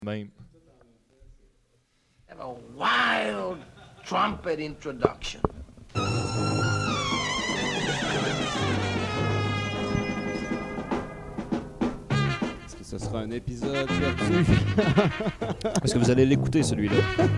Même. Have a wild trumpet introduction. Est-ce que ce sera un épisode perdu? Est-ce que vous allez l'écouter, celui-là?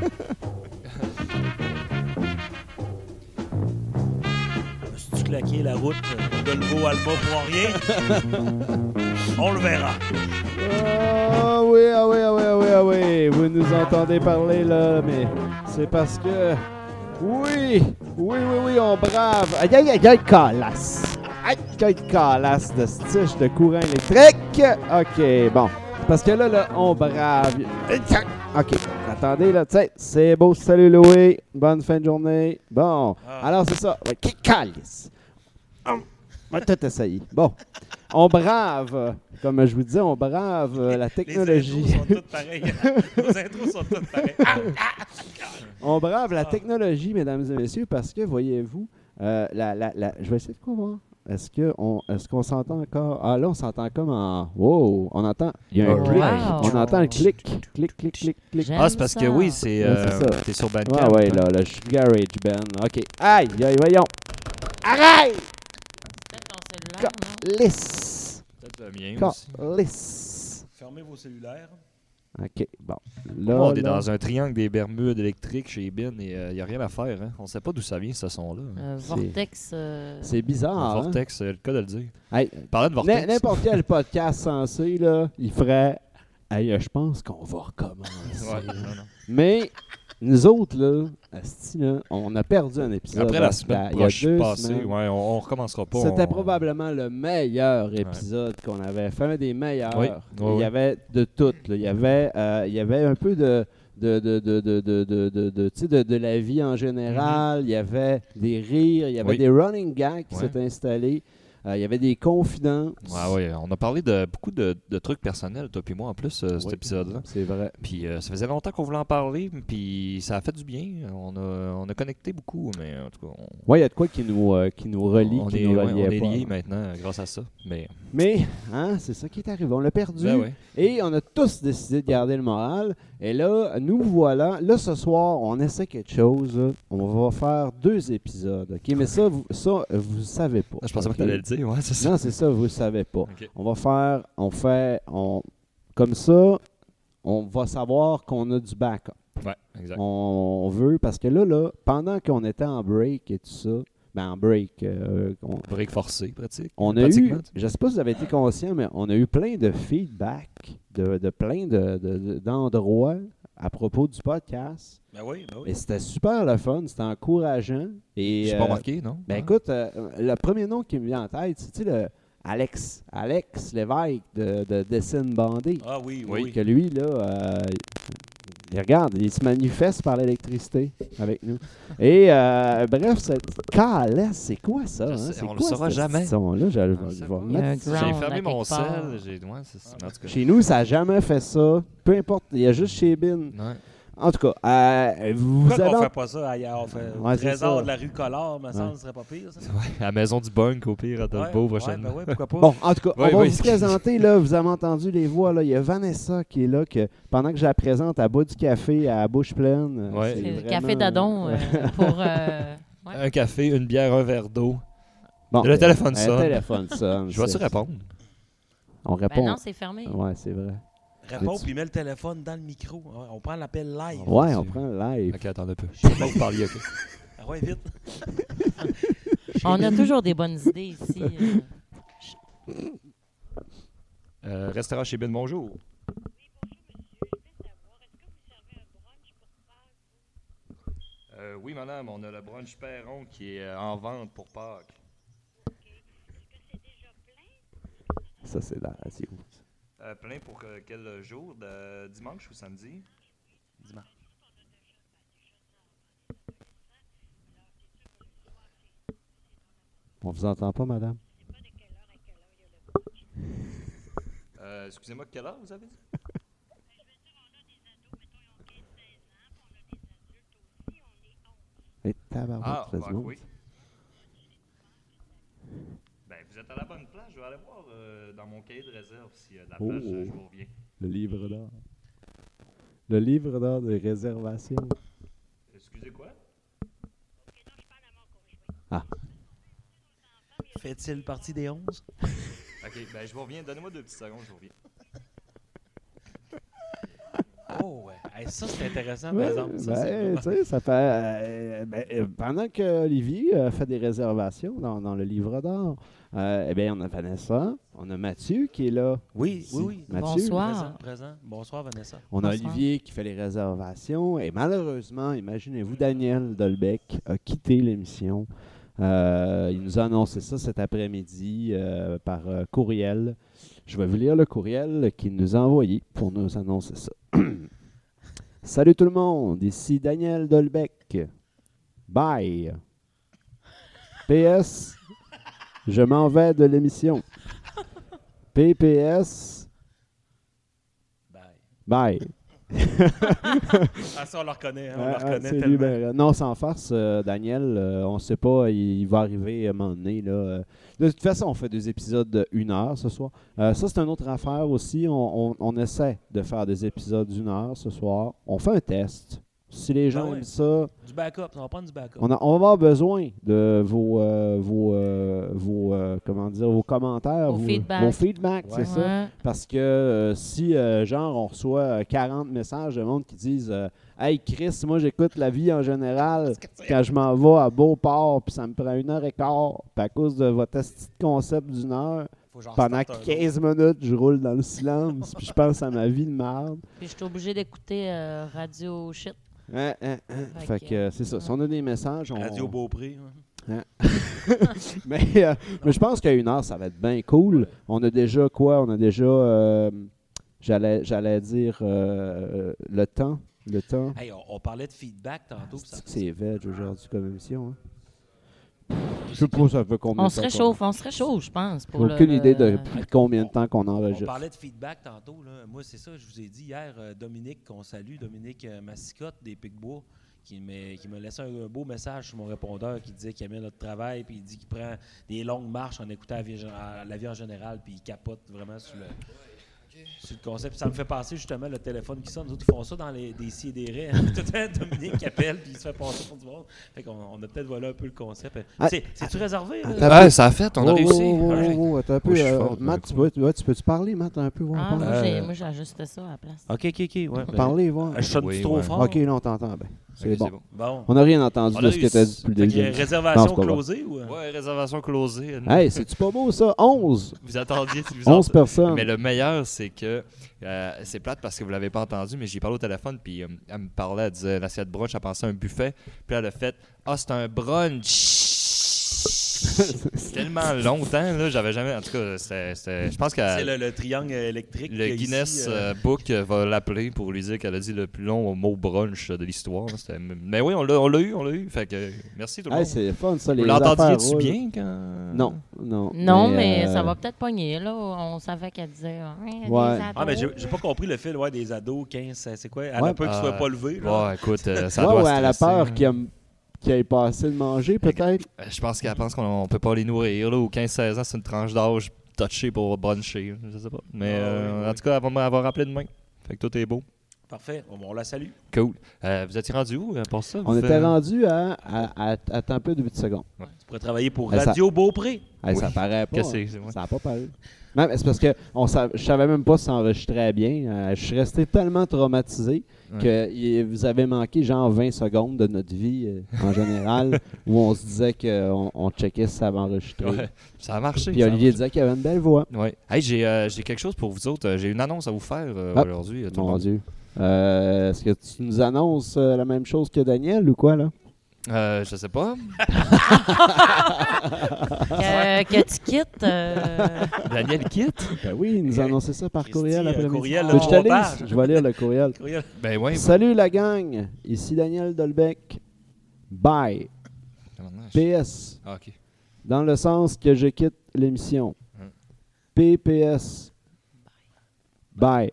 Si tu claquais la route de nouveau Alma pour rien, on le verra. Ah oui, ah oui, ah oui, ah oui, ah oui. Vous nous entendez parler là, mais c'est parce que... Oui, on brave. Aïe, aïe, aïe, aïe, calasse. Aïe, aïe, calasse de stiche de courant électrique. OK, bon. Parce que là, on brave. OK, attendez, là, tu sais, c'est beau. Salut, Louis. Bonne fin de journée. Bon, alors c'est ça. Ouais, qui calice. On va tout essayer. Bon, on brave, comme je vous disais, on brave la technologie. Les intros sont toutes pareilles. Les intros sont toutes pareilles. On brave la technologie, mesdames et messieurs, parce que, voyez-vous, je vais essayer de quoi voir. Est-ce qu'on s'entend encore? Ah, là, on s'entend comme en... Wow! On entend... Il y a un Wow. clic. On entend le clic. Clic, clic, clic, clic. Ah, c'est parce que oui, c'est ça. t'es sur Bandcamp. Ouais, là, le Garage Band. OK. Aïe, aïe, voyons. Arrête! Peut-être ton cellulaire, non? Lisse. Peut-être le mien aussi. Lisse. Fermez vos cellulaires. OK, bon. Là, On est dans un triangle des Bermudes électriques chez Ben et il n'y a rien à faire. Hein. On ne sait pas d'où ça vient, ce son-là. Vortex. C'est bizarre, hein? Vortex, c'est le cas de le dire. Hey, Parlant de Vortex. n'importe quel podcast sensé, là, il ferait... Hey, je pense qu'on va recommencer. Ouais, non. Mais nous autres, là, asti, là, on a perdu un épisode. Après la semaine il y a 2 passée, semaines. ouais, on recommencera pas. C'était probablement le meilleur épisode qu'on avait fait, un des meilleurs. Oui, Il y avait de tout. Là. Il y avait un peu de la vie en général. Il y avait des rires. Il y avait des running gags qui s'étaient installés. Il y avait des confidences. Ouais, on a parlé de beaucoup de trucs personnels, toi puis moi, en plus, cet épisode-là. C'est vrai. Puis ça faisait longtemps qu'on voulait en parler, puis ça a fait du bien. On a connecté beaucoup, mais en tout cas... Oui, il y a de quoi qui nous relie, on qui est, nous on reliait est pas. liés maintenant grâce à ça. Mais hein, c'est ça qui est arrivé. On l'a perdu. Ben ouais. Et on a tous décidé de garder le moral. Et là, nous voilà. Là, ce soir, on essaie quelque chose. On va faire 2 épisodes. OK? Mais ça, vous savez pas. Je pensais pas que OK? tu allais le dire. Ouais, c'est ça. Non, c'est ça, vous ne savez pas. Okay. Comme ça, on va savoir qu'on a du backup. Ouais, exact. On veut, parce que là, pendant qu'on était en break et tout ça, en break, Break forcé, pratique. on a eu, je ne sais pas si vous avez été conscient, mais on a eu plein de feedback de plein d'endroits à propos du podcast. Ben oui. Et c'était super le fun, c'était encourageant. Et, Je suis pas marqué, non? Écoute, le premier nom qui me vient en tête, c'est le Alex Lévesque de Dessine Bandé. Ah oui. Que lui, là, il regarde, il se manifeste par l'électricité avec nous. Et bref, c'est quoi ça? Hein? On ne le saura jamais. Là, J'ai Ground fermé à mon quelque part. sel. En tout cas. Chez nous, ça n'a jamais fait ça. Peu importe, il y a juste chez Bin. Ouais. En tout cas, vous Pourquoi avez... on fait pas ça ailleurs? On fait Ouais, c'est Trésor ça. de la rue Collard, me semble, ce serait pas pire, ça? Ouais, à la maison du bunk, au pire, à Dolbeau, prochainement. Ouais, pourquoi pas? Bon, en tout cas, Oui, on va oui. vous présenter, là, vous avez entendu les voix, là, il y a Vanessa qui est là, que pendant que je la présente, elle boit du café à la bouche pleine. Ouais. C'est le vraiment- café d'Adon pour... Un café, une bière, un verre d'eau. Bon, Le téléphone le sonne. téléphone sonne. Je vais-tu répondre? On Ben répond. non, c'est fermé. Ouais, c'est vrai. Réponds puis mets le téléphone dans le micro. Ouais, on prend l'appel live. Ouais, on prend le live. Ok, attends un peu. Je sais pas vous parliez, ok. Ah ouais, vite. On a toujours des bonnes idées ici. Restaurant chez Ben, bonjour. Oui, madame, on a le brunch Perron qui est en vente pour Pâques. Ça, c'est la radio. Plein pour quel jour? De dimanche ou samedi? Dimanche. On vous entend pas, madame? Excusez-moi, quelle heure vous avez dit? Et tabarouette, fait du monde. oui. Ben, vous êtes à la bonne place. Je vais aller voir dans mon cahier de réserve s'il y a de la place. Je vous reviens. Le livre d'or. Le livre d'or des réservations. Excusez quoi? Fait-il partie des 11? Ok, ben je vous reviens. Donnez-moi 2 petites secondes, je vous reviens. Oh, ouais. Hey, ça, c'est intéressant, par Ouais, exemple. Ça, c'est tu sais, ça fait... pendant que Olivier fait des réservations dans le livre d'or, eh bien, on a Vanessa, on a Mathieu qui est là. Oui, ici. oui, oui. Mathieu. Bonsoir. Présent. Bonsoir, Vanessa. On a Bonsoir. Olivier qui fait les réservations. Et malheureusement, imaginez-vous, Daniel Dolbec a quitté l'émission. Il nous a annoncé ça cet après-midi par courriel. Je vais vous lire le courriel qu'il nous a envoyé pour nous annoncer ça. Salut tout le monde, ici Daniel Dolbec. Bye. PS, je m'en vais de l'émission. PPS, Bye. bye. Ah, ça, on le reconnaît. Hein, on le reconnaît c'est tellement. lui, non, sans farce, Daniel, on ne sait pas, il va arriver à un moment donné. Là. De toute façon, on fait des épisodes de 1 heure ce soir. Ça, c'est une autre affaire aussi. On essaie de faire des épisodes d'1 heure ce soir. On fait un test. Si les gens ouais. aiment ça, Du backup. On va prendre du backup. on va avoir besoin de vos commentaires, Vos feedbacks. vos feedbacks, Ouais. c'est ça. Ouais. Parce que si, genre, on reçoit 40 messages de monde qui disent Hey Chris, moi j'écoute la vie en général quand je m'en vais à Beauport, puis ça me prend 1h15, puis à cause de votre esti de concept d'1 heure, Faut genre pendant start un 15 minutes, je roule dans le silence, puis je pense à ma vie de merde. Puis je suis obligée d'écouter Radio Shit. Fait que c'est ça. Si on a des messages, on. Radio Beaupré. hein. mais je pense qu'à 1 heure, ça va être bien cool. On a déjà quoi? On a déjà, j'allais dire, le temps. Le temps. Hey, on parlait de feedback tantôt. puis ça- C'est veg aujourd'hui comme émission. Hein? Je sais pas, ça fait combien On de se temps réchauffe, je pense. J'ai Pour aucune le- idée de combien de temps qu'on On enregistre. parlait de feedback tantôt. Là. Moi, c'est ça, je vous ai dit hier, Dominique, qu'on salue, Dominique Massicotte des Picbois, qui m'a laissé un beau message sur mon répondeur qui disait qu'il aimait notre travail, puis il dit qu'il prend des longues marches en écoutant la vie en général, puis il capote vraiment sur le concept. Puis ça me fait passer justement le téléphone qui sonne. Nous autres, ils font ça dans des si et des raies. Tout le temps, Dominique qui appelle, puis il se fait passer pour du monde. Fait qu'on a peut-être volé un peu le concept. Ah, C'est-tu réservé? là? T'as- Ah, ça a fait, on a réussi. Attends un peu. Moi, je suis fort, Matt, moi, tu peux-tu parler, Matt, un peu? Voir, Ah, parler? moi, j'ai ajusté ça à la place. OK. Ouais, ben, Parler, voir. je sonne Oui, trop ouais. fort. Ok, là, on t'entend bien. C'est Ok, bon. Bon. On n'a rien entendu On de a ce que tu as dit depuis le Fait que, début. Non, réservation c'est pas closée ou... Ouais, réservation closée. Hey, c'est-tu pas beau, ça? 11! Vous attendiez. 11 personnes. Mais le meilleur, c'est que c'est plate parce que vous l'avez pas entendu, mais j'ai parlé au téléphone, puis elle me parlait, elle disait l'assiette brunch, elle pensait à un buffet, puis elle a fait Ah, c'est un brunch. Tellement longtemps, là, j'avais jamais. En tout cas, je pense que C'est le triangle électrique. le qu'il y a Guinness ici, Book va l'appeler pour lui dire qu'elle a dit le plus long mot brunch de l'histoire. Mais oui, on l'a eu. Fait que merci tout le Hey, monde. c'est fun, ça, les Vous affaires l'entendiez-tu roulent. bien quand. Non. Non, mais ça va peut-être pogner, là. On savait qu'elle disait... Ouais. Ah, mais j'ai pas compris le fil des ados, 15, c'est quoi? Elle Ouais. a peur qu'ils soient pas levés. Là. Ouais, écoute, ça doit Ouais, elle a stresser, peur hein. qu'il ait pas assez de manger, peut-être. Je pense qu'elle pense qu'on peut pas les nourrir. Là, aux 15-16 ans, c'est une tranche d'âge touchée pour bruncher. Je sais pas. Mais oui. en tout cas, elle va rappeler demain. Fait que tout est beau. Parfait, on la salue. Cool. Vous étiez rendu où pour ça? On était rendu à attends un peu, 2 secondes. Tu pourrais travailler pour Eh, ça- Radio Beaupré. Hey, Oui. ça paraît pas. Qu'est-ce que c'est? Ouais. Ça n'a pas paru. Non, mais c'est parce que je savais même pas si ça enregistrait bien. Je suis resté tellement traumatisé que vous avez manqué genre 20 secondes de notre vie en général où on se disait qu'on checkait si ça avait enregistré. Ouais, ça a marché. Puis ça a Olivier marché. disait qu'il avait une belle voix. Ouais. Hey, j'ai quelque chose pour vous autres. J'ai une annonce à vous faire Ah, aujourd'hui. tout le Mon monde. Dieu. Est-ce que tu nous annonces la même chose que Daniel ou quoi, là? Je sais pas. Que tu quittes... Daniel quitte? Ben oui, il nous a annoncé ça par Christy, courriel après-midi. courriel, Je te trois lise. pages. Je vais lire le courriel. Courriel. Ben oui. Salut la gang, ici Daniel Dolbec. Bye. PS, Ah, ok. dans le sens que je quitte l'émission. PPS. Bye.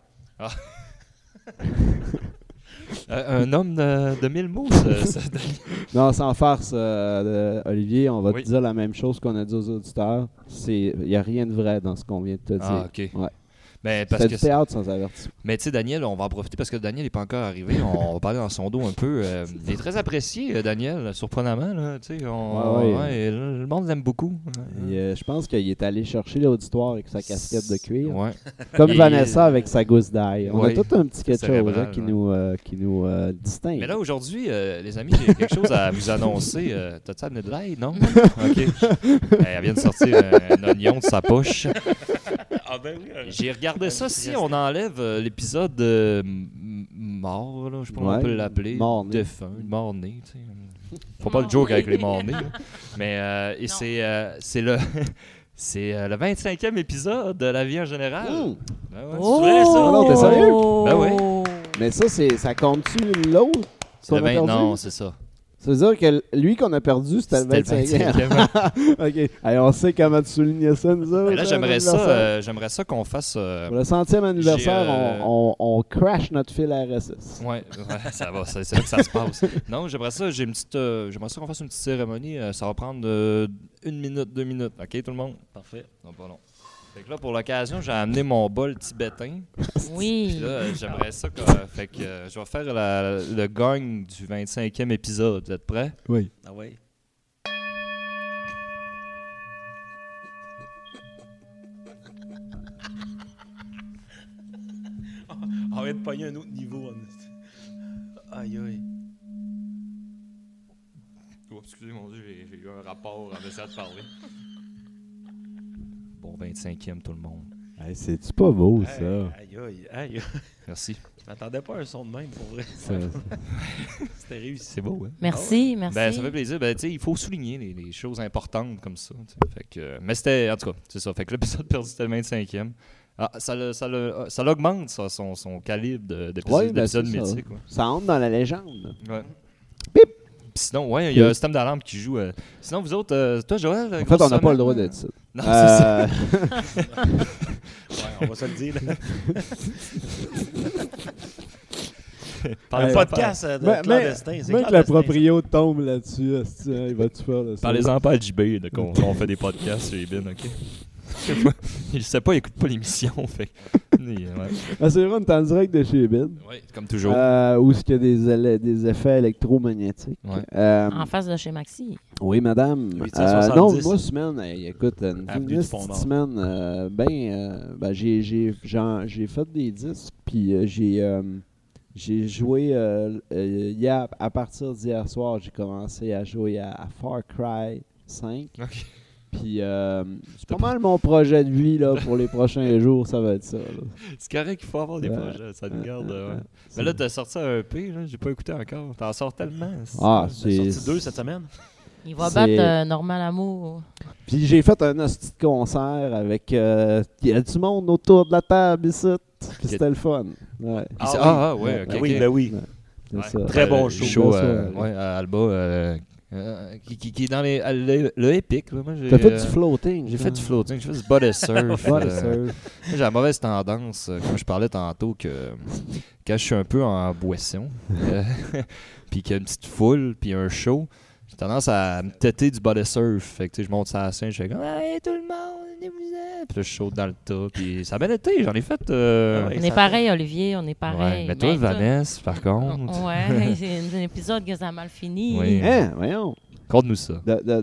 Un homme de 1000 mots, ça, Daniel. Non, sans farce, Olivier, on va Oui. te dire la même chose qu'on a dit aux auditeurs. Il n'y a rien de vrai dans ce qu'on vient de te dire. Ah, ok. Ouais. Ben, parce C'est que du théâtre sans avertissement. Mais tu sais, Daniel, on va en profiter parce que Daniel n'est pas encore arrivé. On va parler dans son dos un peu. Il est très apprécié, Daniel, surprenamment. Là, tu sais, Ouais. le monde l'aime beaucoup. Et, je pense qu'il est allé chercher l'auditoire avec sa casquette de cuir. Ouais. Comme Et- Vanessa avec sa gousse d'ail. On Ouais. a tout un petit quelque chose Cérébral, qui ouais. nous distingue. Mais là, aujourd'hui, les amis, j'ai quelque chose à vous annoncer. T'as-tu amené de l'ail, non? OK. Elle vient de sortir un oignon de sa poche. Ah ben oui. J'ai regardé ça. Si on enlève l'épisode mort, là, je sais pas comment on Ouais, peut l'appeler. mort-né. Défunt, mort-né. Tu sais. Faut pas le joke avec les morts-nés. là. Mais et Non. c'est le. C'est le 25e épisode de La vie en général. Mmh. Ben ouais. Oh! vrai, ça? Non, t'es sérieux? Ben oui. Mais ça compte-tu l'autre? C'est le qu'on a 20 perdu? Non, c'est ça. Ça veut dire que lui qu'on a perdu, c'était le 25e. OK. Allez, on sait comment tu soulignes ça, nous autres. Mais là, l'anniversaire. j'aimerais ça qu'on fasse. Pour le 100e anniversaire, j'ai, on crash notre fil RSS. Ouais, ça va, c'est là que ça se passe. Non, j'aimerais ça, j'aimerais ça qu'on fasse une petite cérémonie. Ça va prendre 1 minute, 2 minutes. OK, tout le monde? Parfait. Non, pas long. Fait que là, pour l'occasion, j'ai amené mon bol tibétain. Oui. Puis là, j'aimerais ça fait que je vais faire le gong du 25e épisode. Vous êtes prêts? Oui. Ah ouais. On vient de pogner un autre niveau. Aïe aïe. Oh, excusez mon Dieu, j'ai eu un rapport en essayant de parler. Bon 25e tout le monde. Hey, c'est-tu pas beau, ça? Aïe aïe aïe. Merci. Je m'attendais pas à un son de même pour vrai. Ça- C'était réussi. C'est beau, hein? Merci, merci. Ben, ça fait plaisir. Ben, tu sais, il faut souligner les choses importantes comme ça. Tu sais. Fait que, mais c'était, en tout cas, c'est ça. Fait que l'épisode perdu, c'était le 25e. Ah, ça l'augmente, ça, son calibre Ouais, ben, d'épisode c'est ça. mythique. Ouais. Ça entre dans la légende. Ouais. Bip! Puis sinon, ouais, il y a un système d'alarme qui joue. Sinon, vous autres, toi, Joël. En fait, on n'a pas le droit d'être ça. Non, c'est ça. Ouais, on va se le dire. Là. Parlez Un pas podcast de Mais- clandestin. c'est Même que la clandestin, proprio tombe là-dessus, esti, hein, il va-tu faire là, ça? Parlez-en pas à JB qu'on fait des podcasts sur les bins, OK? Je sais pas, il écoute pas l'émission, fait que- ouais. Ah, c'est vrai, on est en direct de chez Bid. Ouais, comme toujours. Où est-ce qu'il y a des effets électromagnétiques. Ouais. En face de chez Maxi. Oui, madame. 870. Non, moi, semaine, écoute, Avenue du Pont Nord. semaine, j'ai fait des disques, puis j'ai joué hier, à partir d'hier soir, j'ai commencé à jouer à Far Cry 5. OK. Puis c'est pas mal mon projet de vie là, pour les prochains jours, ça va être ça. Là. C'est correct qu'il faut avoir des projets, ça nous garde. Ouais. Mais là, t'as sorti un EP, là, j'ai pas écouté encore. T'en sors tellement. Ah, J'ai c'est. sorti 2 cette semaine. Il va C'est- battre Normal Amour. Puis j'ai fait un hostie de concert avec. Il y a du monde autour de la table ici. Puis c'était le fun. Ouais. Ouais, ok. Ben oui, ok. ben oui. C'est Ouais. ça. Très bon Le show. Belle soirée. ouais, à Alba, qui est dans le Epic. Là. Moi, T'as fait du floating. J'ai toi. fait du floating, j'ai fait du body surf. Body Moi, surf. j'ai la mauvaise tendance, comme je parlais tantôt, que quand je suis un peu en boisson, puis qu'il y a une petite foule, puis un show, j'ai tendance à me têter du body surf. Fait que tu sais, je monte sur la scène, je fais comme hey, tout le monde, venez-vous-en. Puis là, je saute dans le tas, puis ça a bien été, j'en ai fait. Ah ouais. On est pareil, Olivier, on est pareil. Ouais, mais toi, Ben, Vanessa, par contre, Ouais, c'est un épisode que ça a mal fini. Oui. Hein, voyons. conte-nous ça.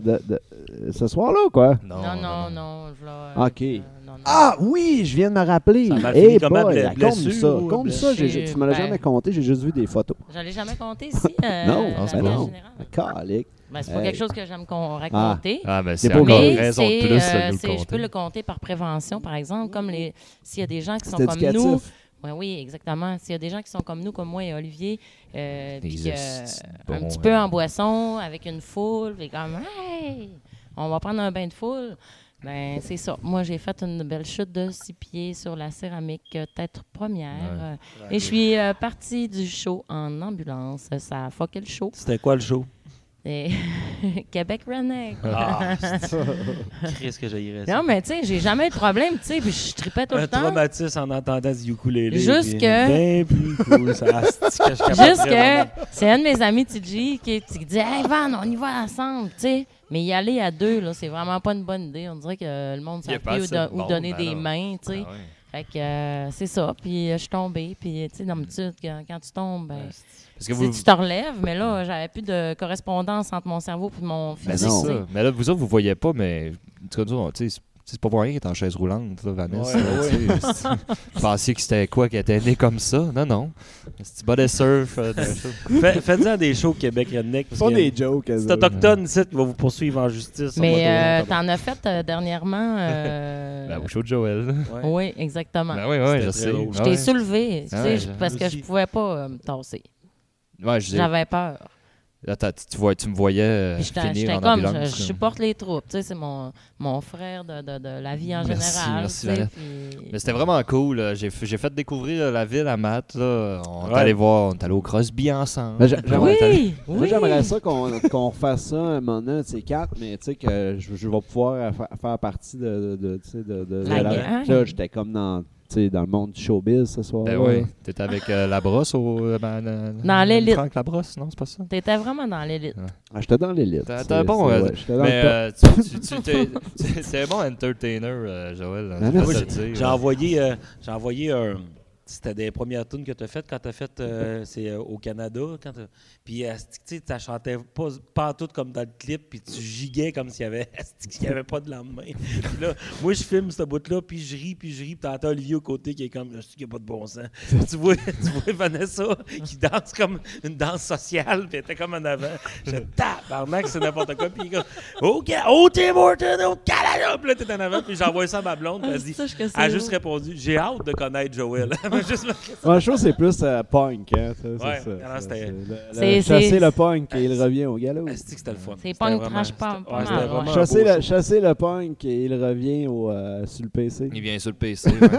Ce soir-là ou quoi? Non. Ok. Non. Ah oui, je viens de me rappeler. Ça m'a Hey fini comment, boy, blessure compte-nous ça. ou Compte ça, blessure? tu me l'as Ben- jamais compté, j'ai juste vu des photos. Je l'ai jamais compté ici. Non, la c'est vie en non. général. Calique. Ben, c'est pas Hey. quelque chose que j'aime qu'on raconter. Ah, ben C'est c'est pas encore grave. une Mais raison de plus de nous le je compter. peux le compter par prévention, par exemple, comme s'il y a des gens qui sont C'est comme éducatif. nous. Oui, exactement. S'il y a des gens qui sont comme nous, comme moi et Olivier, puis un petit peu en boisson, avec une foule, puis comme hey, on va prendre un bain de foule. Ben c'est ça. Moi, j'ai fait une belle chute de 6 pieds sur la céramique, tête première. Et je suis partie du show en ambulance. Ça a fucké le show. C'était quoi le show? Et Québec Redneck. Ah, qu'est-ce que j'aillerais ça? Non, mais tu sais, j'ai jamais eu de problème, tu sais, puis je tripais tout Un le temps. traumatisme en entendant du ukulélé. Juste puis que- bien plus cool, ça. Asti que je capoterais Juste que vraiment. c'est un de mes amis TJ qui dit hey Van, on y va ensemble, tu sais. Mais y aller à deux, là, c'est vraiment pas une bonne idée. On dirait que le monde ne Il y a sait pas plus ça. où Bon, donner ben des alors. mains, tu sais. Ah ouais. Fait que c'est ça. Puis je suis tombée. Puis, tu sais, d'habitude, quand tu tombes, ben, Parce que tu te relèves. Mais là, j'avais plus de correspondance entre mon cerveau et mon Ben physique. c'est tu sais. ça. Mais là, vous autres, vous voyez pas, mais tu sais, c'est pas pour rien qu'elle est en chaise roulante, là, Vanessa. Ouais, là, tu sais. Vous pensiez que c'était quoi, qu'elle était née comme ça? Non. C'est du bas de surf. Faites-en des shows Québec Redneck. Parce Pas que des jokes. c'est autochtone, ici, qui va vous poursuivre en justice. Mais t'en as fait dernièrement. Ben, au show de Joël. Ouais. Oui, exactement. Ben oui, C'était je très sais. drôle. Je t'ai Ouais. soulevé, tu Ah sais, ouais, parce que je aussi. pouvais pas me tasser. Ouais, J'avais peur. Là, tu me voyais Puis finir j'étais en comme, ambulance. je supporte les troupes. Tu sais, c'est mon frère de la vie en Merci, général. merci, tu sais, Vanessa. puis- Mais c'était vraiment cool. Là. J'ai fait découvrir la ville à Matt. Là. On est Ouais. allé voir, on est allé au Crosby ensemble. Ben, j'aimerais- Oui, Moi, oui. j'aimerais ça qu'on refasse ça un moment donné, tu sais, 4, mais tu sais que je vais pouvoir faire partie de tu sais, de La la- gang. Là, j'étais comme dans le monde du showbiz ce soir. Ben oui. T'étais avec la brosse Dans l'élite. Franck la brosse, non, c'est pas ça? T'étais vraiment dans l'élite. Ah, j'étais dans l'élite. T'es un bon. J'étais dans Mais le top. c'est un bon entertainer, Joël. Ben, je vais merci. te le dire. J'ai envoyé un. C'était des premières tunes que tu as faites quand tu as fait c'est au Canada. Puis tu sais, chantais pas tout comme dans le clip, puis tu giguais comme s'il y avait pas de lendemain. Puis là, moi je filme ce bout-là, puis je ris, puis t'entends Olivier au côté qui est comme il n'y a pas de bon sens. tu vois Vanessa qui danse comme une danse sociale, puis elle était comme en avant. Je tabarnak, c'est n'importe quoi. Puis il est comme au Tim Hortons, au Canada. Puis là, t'es en avant, puis j'envoie ça à ma blonde, puis elle dit. Elle a juste répondu j'ai hâte de connaître Joël. Ouais, je trouve que c'est plus punk, hein. C'est Ouais, ça. alors, c'était- Chasser le punk et il revient au galop. Est-ce que c'était le fun? C'est C'était punk vraiment- trash pas c'était- mal, c'était ouais. vraiment un beau show. Chasser le punk et il revient sur le PC. Il vient sur le PC. ouais.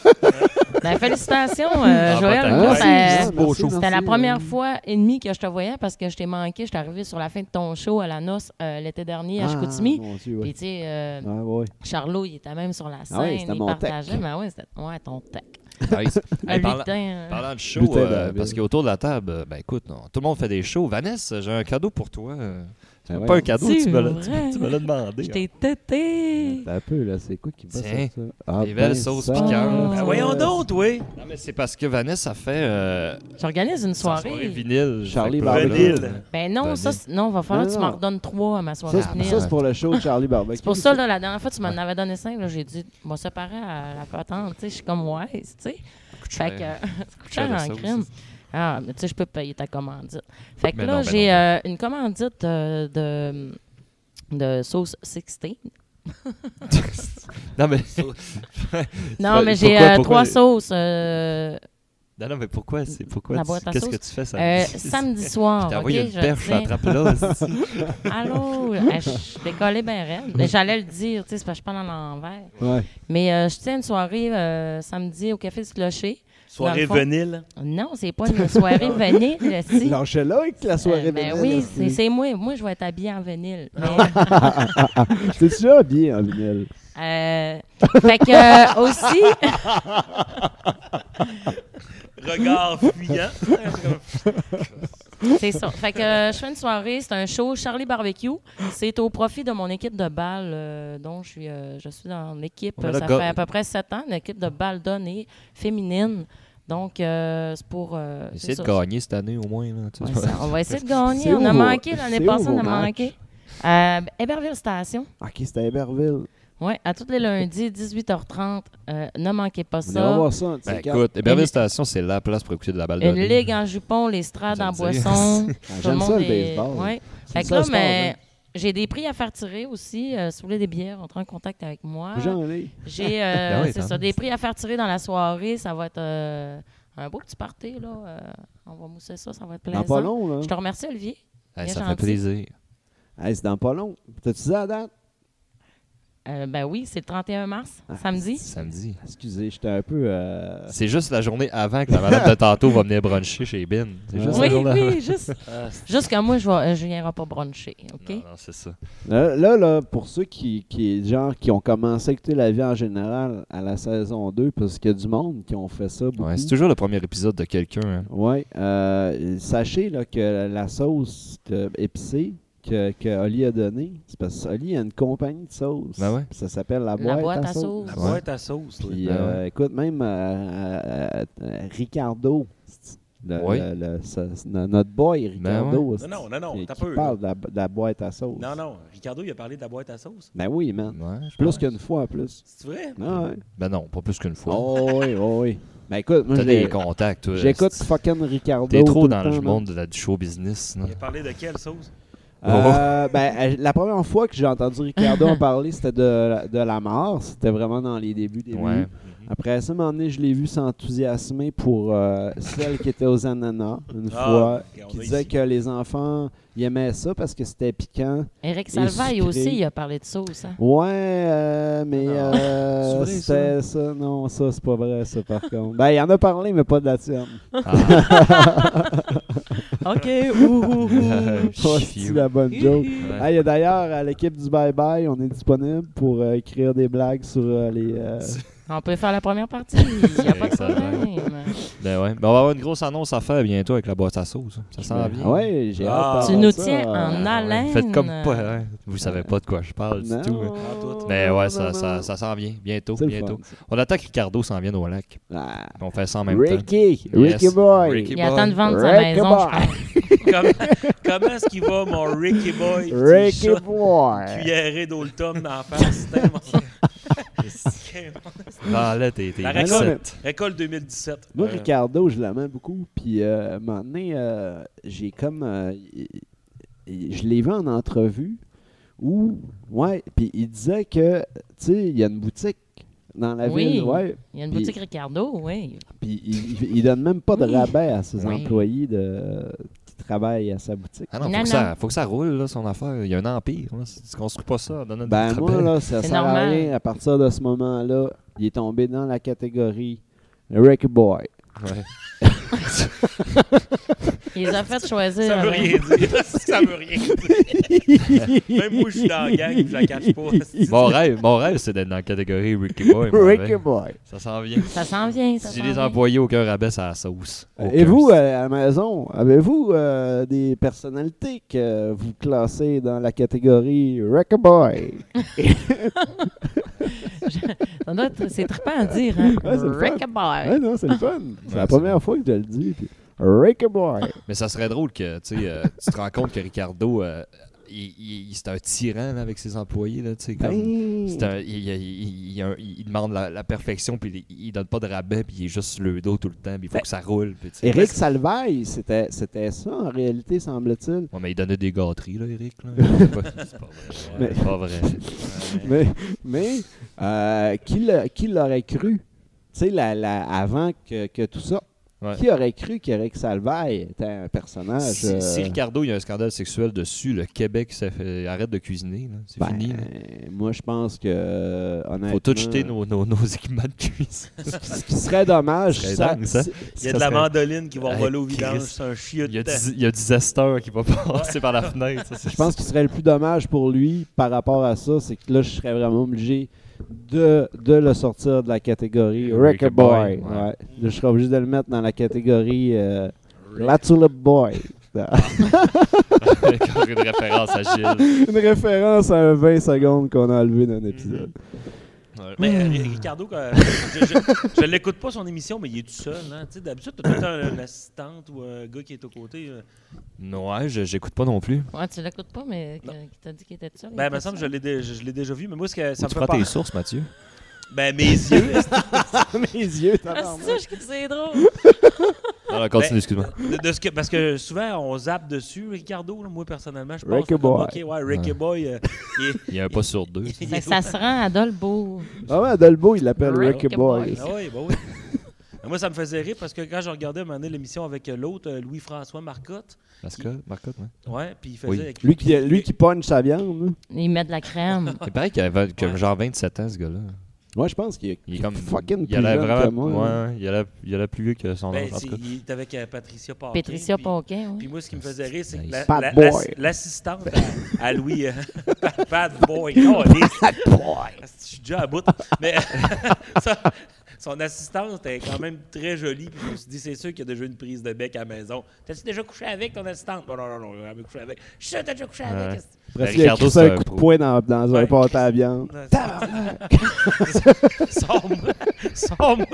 Ben, félicitations, Ah, Joël. pas Moi, tant. ça- Merci, beau show. C'était la merci. première fois et demie que je te voyais parce que je t'ai manqué. Je suis arrivé sur la fin de ton show à la noce l'été dernier à Chicoutimi. Mon Dieu, Puis, ouais. tu sais, Ah, ouais. Charlot, il était même sur la scène. Ah ouais, c'était il mon partageait. tech. Ben oui, c'était ton tech. Nice. Hey, Lutin, parlant de show, Lutin David. parce qu'autour de la table, ben écoute, tout le monde fait des shows. Vanessa, j'ai un cadeau pour toi. C'est Ah ouais. pas un cadeau, C'est tu me vrai. l'as demandé. Je t'ai tété. T'as un peu, là. C'est quoi qui va Tiens, sur ça? Ah, des belles ben, sauces ça. piquantes. Ben voyons donc, oui. Non, mais c'est parce que Vanessa fait J'organise une sa soirée. vinyle. Charlie Fait que Barbecue. là, Vinyle. Ben non, Vinyle. non, va falloir que tu Non, m'en non. redonnes 3 à ma soirée Ça, vinyle. c'est pour le show de Charlie Barbecue. C'est pour ça, là, la dernière fois, tu m'en avais donné 5. J'ai dit, on va séparer à la patente. Tu sais, je suis comme, ouais, tu sais. coûte Fait cher. que, ça coûte cher de en sauce. crime. Ah, mais tu sais, je peux payer ta commandite. Fait que Mais là, non, ben j'ai non. une commandite de sauce 16. Non, mais. Non, mais Pourquoi- j'ai pourquoi- 3 sauces. Non, mais pourquoi? La boîte à Qu'est-ce sauce? que tu fais samedi? Samedi soir. Je t'ai OK, envoyé une je perche, tiens- attrape-la. Allô? Je décollais bien raide. Mais j'allais le dire, tu sais, c'est parce que je parle à l'envers. Ouais. Mais je tiens une soirée samedi au Café du Clocher. Soirée Dans le fond- vinyle. Non, c'est pas une soirée vinyle, si. Lâchez-là avec la soirée Ben vinyle, oui, aussi. c'est moi. Moi, je vais être habillée en vinyle. T'es déjà habillé en vinyle? Fait que aussi, Regard fuyant. c'est ça. Fait que je fais une soirée, c'est un show Charlie Barbecue. C'est au profit de mon équipe de balle, dont je suis dans l'équipe. Ouais, là, Ça go- fait à peu près 7 ans, une équipe de balle donnée féminine. Donc, c'est pour. c'est Essaye de ça. gagner cette année au moins. Là, tu Ouais, sais. ça, on va essayer de gagner. C'est On où a vos- manqué l'année c'est où passée, on vos a matchs? manqué. Héberville Station. Ok, c'était à Héberville. Oui, à tous les lundis, 18h30. Ne manquez pas On ira ça. voir ça. un de ces Ben, quatre. écoute, Héberville Station, c'est la place pour écouter de la balle de Une ligue en jupon, l'estrade en J'aime dire. boisson. Ah, j'aime ça, le baseball. Ouais. J'aime Fait que ça, là, le sport, mais hein. j'ai des prix à faire tirer aussi. Si vous voulez des bières, entrez en contact avec moi. J'en ai. J'ai Ben oui, c'est tant ça, mieux. des prix à faire tirer dans la soirée. Ça va être un beau petit party. Là. On va mousser ça, ça va être plaisant. Dans pas long, là. Je te remercie, Olivier. Hey, Bien ça gentil. fait plaisir. Hey, c'est dans pas long. T'as-tu dit la date? Ben oui, c'est le 31 mars, Ah, samedi. Samedi. Excusez, j'étais un peu... C'est juste la journée avant que la madame de tantôt va venir bruncher chez Ben. C'est juste Oui, la journée avant. oui, juste. Juste que moi, je n'irai pas bruncher, OK? Non, non, c'est ça. Là, pour ceux qui ont commencé à écouter la vie en général à la saison 2, parce qu'il y a du monde qui ont fait ça beaucoup. Ouais, c'est toujours le premier épisode de quelqu'un. Hein. Ouais, sachez là, que la sauce épicée que Oli a donné, c'est parce que Oli a une compagnie de sauce. Ben ouais. Ça s'appelle La Boîte à Sauce. La boîte à sauce. oui. Puis, Ben ouais. écoute, même Ricardo, Oui. notre boy Ricardo, Ben Non, qui t'as peu. parle de la boîte à sauce. Non, Ricardo, il a parlé de la boîte à sauce. Ben oui, man. Ouais, je Plus pense. qu'une fois en plus. C'est vrai? Ah, ouais. Ben non, pas plus qu'une fois. Oh oui, oh oui. Ben écoute, moi T'as des contacts, toi. j'écoute fucking Ricardo. T'es trop tout dans temps, le man. monde du show business. Non? Il a parlé de quelle sauce? La première fois que j'ai entendu Ricardo en parler, c'était de la mort. C'était vraiment dans les débuts. Ouais. Après ça, à un moment donné, je l'ai vu s'enthousiasmer pour celle qui était aux ananas, une Ah, fois, on qui a disait ici. que les enfants ils aimaient ça parce que c'était piquant. Éric Salvaille sucré. aussi, il a parlé de sauce. Hein? Ouais, mais C'est vrai, c'était ça. Non, ça, c'est pas vrai, ça, par contre. Ben, il en a parlé, mais pas de la tienne. OK. Pas si la bonne joke. Il y a d'ailleurs, à l'équipe du Bye Bye, on est disponible pour écrire des blagues sur les... On peut faire la première partie. Il n'y a pas de Ça va. problème. Ben ouais. Ben on va avoir une grosse annonce à faire bientôt avec la boîte à sauce. Ça sent bien. Ouais, j'ai Ah. hâte Tu d'avoir nous ça. tiens en haleine. Faites comme pas. Hein. Vous savez pas de quoi je parle du Non. tout. hein. Ah, tout. Mais ouais, non, ça non. s'en vient. Bientôt. C'est le Bientôt. fun, ça. On attend que Ricardo s'en vienne au lac. Ah. On fait ça en même temps. Ricky Yes. Boy. Ricky Il attend de vendre sa Ricky maison, Boy. je pense. Comment est-ce qu'il va, mon Ricky Boy? Ricky Petit chat Boy. cuilleré d'Oldtom d'en face. C'était mon- Ah là, t'es La Ah non, récolte. Récolte 2017. Moi, Ricardo, je l'aimais beaucoup. Puis, à un moment donné, j'ai comme... je l'ai vu en entrevue où... Ouais, puis il disait que, tu sais, il y a une boutique dans la Oui. ville, ouais. Il y a une Puis- boutique Ricardo, oui. Puis il donne même pas de Oui. rabais à ses Oui. employés qui travaillent à sa boutique. Ah non, Non, faut que ça roule, là, son affaire. Il y a un empire. Là. Tu construis pas ça. Donne Ben du moi, rabais. là, ça C'est sert à normal. rien. À partir de ce moment-là, il est tombé dans la catégorie Ricky Boy. Ouais. Il les a fait choisir. Ça veut avec- rien dire. Ça veut rien dire. Même moi, je suis dans la gang, je la cache pas. Mon rêve, c'est d'être dans la catégorie Ricky Boy. moi, Ricky ouais. Boy. Ça s'en vient. Ça s'en vient, ça Si j'ai s'en des vient. employés, aucun rabais à la sauce. Et Aucun. vous, à la maison, avez-vous des personnalités que vous classez dans la catégorie Ricky Boy? Ça doit être- C'est trippant à dire, hein? Ouais, c'est le fun. Ricky Boy. Ouais, non, c'est le fun. C'est la Ouais, première fois que je le dis. puis Ricky Boy. Mais ça serait drôle que tu te rends compte que Ricardo, c'est un tyran là, avec ses employés. Là, tu sais, comme, Ben, c'est un- il demande la perfection, puis il donne pas de rabais, puis il est juste sur le dos tout le temps, puis il faut que ça roule. Puis, tu sais. Éric Salvaille, c'était ça en réalité, semble-t-il. Ouais, mais il donnait des gâteries, là, Éric. Là. C'est pas vrai. Mais- C'est pas vrai. Mais qui l'aurait cru? Tu sais, avant que tout ça, Ouais. qui aurait cru qu'Éric Salvaille était un personnage... Si Ricardo, il y a un scandale sexuel dessus, le Québec arrête de cuisiner. là. C'est ben, fini. là. moi, je pense que, honnêtement... Faut tout jeter nos équipements de cuisine. Ce qui serait dommage... Ce serait dingue, ça. Il y a de la mandoline qui va Hey, voler au vidange. Chris. C'est un chiotte. Il y a du zesteur qui va passer par la fenêtre. Ça, c'est- Je pense qu'il serait le plus dommage pour lui par rapport à ça, c'est que là, je serais vraiment obligé de le sortir de la catégorie Wreck Wreck-A Boy. Boy, ouais. Ouais. Là, je serais obligé de le mettre dans la catégorie La Tulip Boy. Encore une référence à Gilles. Une référence à un 20 secondes qu'on a enlevé d'un épisode. Ouais. Mais Ricardo, je l'écoute pas son émission, mais il est tout seul. Hein? Tu sais, d'habitude, tu as tout le temps une assistante ou un gars qui est aux côtés. Ouais, j'écoute pas non plus. Ouais, tu l'écoutes pas, mais qui t'a dit qu'il était seul. Ben, il me semble que je l'ai déjà vu, mais moi, ça Où me tu fait prends pas. tes sources, Mathieu? Ben, mes yeux. Mes yeux, Ah, tabarnak. c'est ça, c'est drôle. Alors, continue, Ben, excuse-moi. Parce que souvent, on zappe dessus, Ricardo. Là, moi, personnellement, je pense Ricky Boy. OK, ouais, Ricky Ouais. Boy. Il y a un pas sur deux. il Fait que ça se rend à Dolbeau. Ah ouais, Dolbeau, il l'appelle Wreck-A Ricky Boy. Boy. Ah oui, bah oui. Moi, ça me faisait rire parce que quand je regardais à un moment donné l'émission avec l'autre, Louis-François Marcotte, Marcotte, ouais. ouais, puis il faisait Oui. avec Lui qui pogne sa viande. là. Il met de la crème. C'est pareil qu'il avait genre 27 ans, ce gars-là. Moi, je pense qu'il Il est comme. fucking Il a l'air plus jeune que vraiment. moi. là. Ouais, il a l'air plus vieux que son Ben, âge, en tout cas. il était avec Patricia Paquin. Patricia puis- Paquin, oui. Puis moi, ce qui me faisait rire, c'est que Nice. Pat Boy. l'assistante à Louis... Pat Boy. Oh, Pat Boy. Je suis déjà à bout. Mais son assistante est quand même très jolie. Puis je me suis dit, c'est sûr qu'il y a déjà une prise de bec à la maison. T'as-tu déjà couché avec ton assistante? Non, j'ai jamais couché avec. Je suis sûr que t'as déjà couché avec. Parce qu'il a crissé un coup de poing dans un pâte à viande. Sors-moi.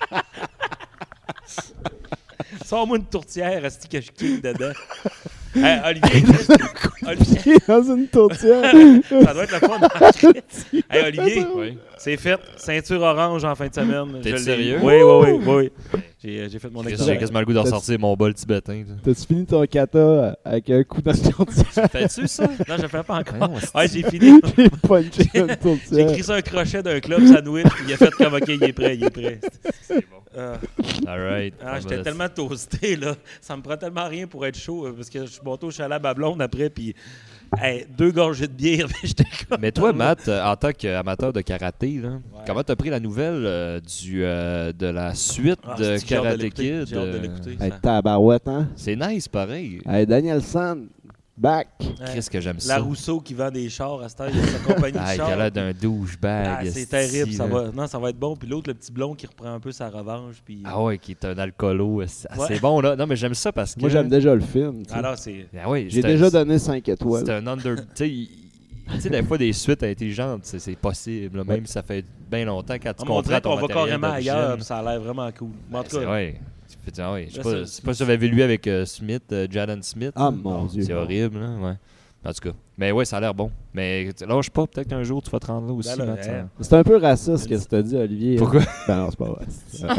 Sors-moi une tourtière, asti que je kick dedans. Hey, Olivier. Dans une tourtière. Ça doit être le fun. Hey, Olivier, c'est fait. Ceinture orange en fin de semaine. T'es sérieux? Oui. J'ai fait mon examen. J'ai quasiment le goût de ressortir mon bol tibétain. T'as-tu fini ton kata avec un coup dans la tourtière? Fais-tu ça? Non, je le fais pas encore. Ouais, j'ai fini. J'ai punché une tourtière. J'ai écrit ça un crochet d'un club sandwich, puis il a fait comme OK, il est prêt. C'est bon. All right. J'étais tellement toasté, là. Ça me prend tellement rien pour être chaud, parce que je suis monté au chalet à ma blonde après, puis 2 gorgées de bière, puis j'étais comme... Mais toi, Matt, en tant qu'amateur de karaté, là, comment t'as pris la nouvelle de la suite de Karate Kid? J'ai hâte de l'écouter. Hey, tabarouette, hein? C'est nice, pareil. Hey, Danielson, back. Qu'est-ce que j'aime ça? La Rousseau qui vend des chars à cette heure, il y a sa compagnie de Il chars. a l'air d'un douchebag. C'est terrible, ça va être bon. Puis l'autre, le petit blond qui reprend un peu sa revanche. Puis... Ah ouais, qui est un alcoolo. C'est bon, là. Non, mais j'aime ça parce que... Moi, j'aime déjà le film. Alors, c'est... Ah ouais, j'ai déjà donné 5 étoiles. C'est un under... Tu sais, des fois, des suites intelligentes, c'est possible. Là, même si ça fait bien longtemps quand tu comprends ton on va carrément ailleurs, puis ça a l'air vraiment cool. En tout cas... Je sais pas si j'avais vu lui avec Smith, Jaden Smith. Ah, mon Dieu. C'est horrible, là, ouais. En tout cas. Mais ouais, ça a l'air bon. Mais lâche pas, peut-être qu'un jour tu vas te rendre là aussi. Ben là, Matt, c'est un peu raciste ce que tu t'as dit, Olivier. Pourquoi? Ben non, c'est pas vrai.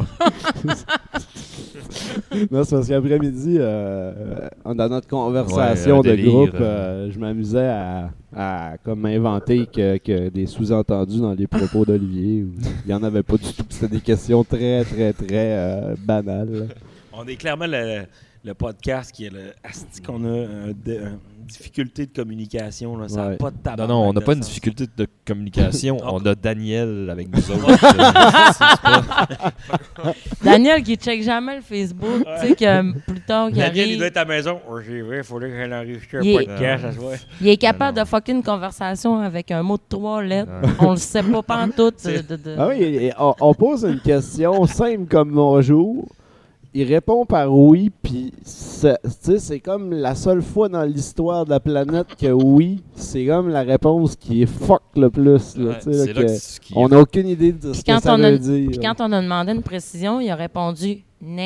Non, c'est parce qu'après-midi, dans notre conversation de groupe, je m'amusais à comme inventer que des sous-entendus dans les propos d'Olivier. Il n'y en avait pas du tout. C'était des questions très, très, très banales. On est clairement le podcast qui est le asti qu'on a une difficulté de communication. Là. Ça n'a pas de tabac. Non, on n'a pas une difficulté de communication. On a Daniel avec nous autres. Daniel qui check jamais le Facebook, tu sais, que plus tard qu'il Daniel, arrive. il doit être à la maison. Oh, c'est vrai, il faudrait que j'aille enregistrer un podcast. Ça se voit. Il est capable de fucker une conversation avec un mot de 3 lettres. On le sait pas pantoute. Ah oui, on pose une question simple comme bonjour. Il répond par oui, puis c'est comme la seule fois dans l'histoire de la planète que oui, c'est comme la réponse qui est fuck le plus. Là, c'est là on n'a aucune idée de ce que ça veut dire. Puis quand on a demandé une précision, il a répondu « Né ».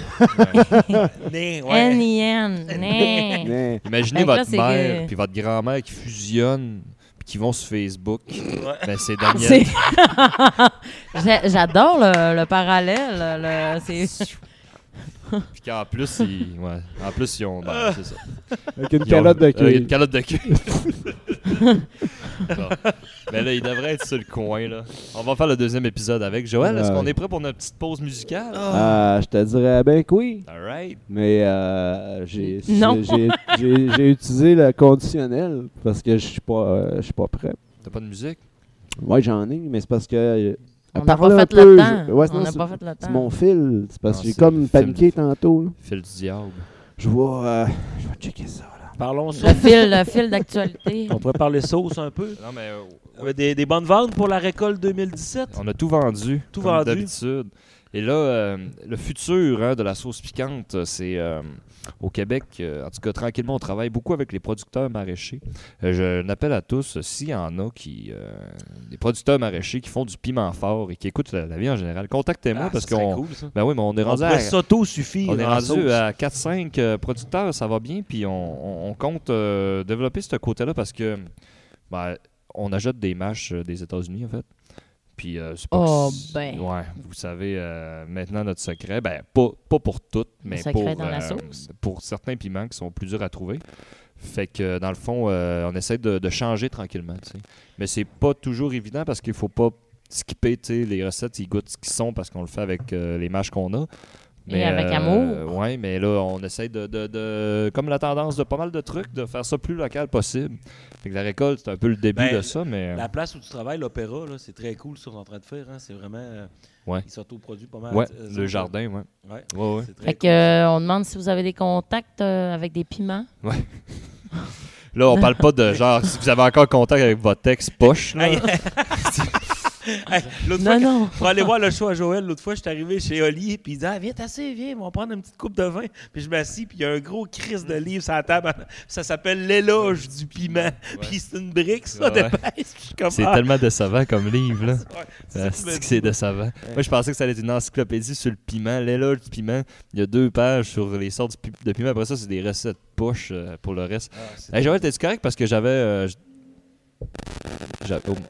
N-I-N. Né. Imaginez votre mère puis votre grand-mère qui fusionnent qui vont sur Facebook. Ben, c'est Daniel. J'adore le parallèle. Puis qu'en plus, ils ont... Ben, c'est ça. Avec une calotte de queue. Une calotte de queue. Bon. Mais là, il devrait être sur le coin. Là. On va faire le 2e épisode avec. Joël, est-ce qu'on est prêt pour notre petite pause musicale? Je te dirais bien que oui. All right. Mais j'ai utilisé le conditionnel parce que je suis pas prêt. T'as pas de musique? Ouais, j'en ai, mais c'est parce que... On n'a pas fait le temps. Ouais, on n'a pas fait le temps. C'est mon fil. C'est parce que j'ai comme paniqué tantôt. Là. Fil du diable. Je vais checker ça. Là. Parlons sauce. Le fil d'actualité. On pourrait parler sauce un peu. Non, mais... Des bonnes ventes pour la récolte 2017. On a tout vendu. Tout comme vendu. D'habitude. Et là, le futur de la sauce piquante, c'est au Québec. En tout cas, tranquillement, on travaille beaucoup avec les producteurs maraîchers. Je n'appelle à tous, s'il y en a des producteurs maraîchers qui font du piment fort et qui écoutent la vie en général, contactez-moi parce qu'on... Cool, ça. Ben oui, mais on est rendu s'auto-suffire. On est rendu à 4-5 producteurs, ça va bien, puis on compte développer ce côté-là parce que on achète des mâches des États-Unis, en fait. Puis, c'est pas ouais, vous savez maintenant notre secret. Ben, pas pour toutes, mais pour certains piments qui sont plus durs à trouver. Fait que, dans le fond, on essaie de changer tranquillement. T'sais. Mais c'est pas toujours évident parce qu'il faut pas skipper les recettes, ils goûtent ce qu'ils sont parce qu'on le fait avec les mâches qu'on a. Mais avec amour. Oui, mais là, on essaie comme la tendance de pas mal de trucs, de faire ça plus local possible. Fait que la récolte, c'est un peu le début de ça, mais... La place où tu travailles, l'Opéra, là, c'est très cool ce qu'ils sont en train de faire. Hein. C'est vraiment... Ils s'autoproduisent pas mal. Oui, le jardin, oui. Ouais. Fait que, on demande si vous avez des contacts avec des piments. Oui. Là, on parle pas de genre, si vous avez encore contact avec votre ex poche, là. Hey, l'autre fois, Non. pour aller voir le show à Joël, l'autre fois, je suis arrivé chez Oli, puis il dit viens t'asseoir, viens, on va prendre une petite coupe de vin. Puis je m'assis, puis il y a un gros crise de livre sur la table. Ça s'appelle L'éloge du piment. Puis c'est une brique, ça, d'épaisse. C'est tellement décevant comme livre, là. C'est C'est décevant. Moi, je pensais que ça allait être une encyclopédie sur le piment, l'éloge du piment. Il y a 2 pages sur les sortes de piment. Après ça, c'est des recettes push pour le reste. Hey, Joël, t'es-tu correct? Parce que j'avais... oh.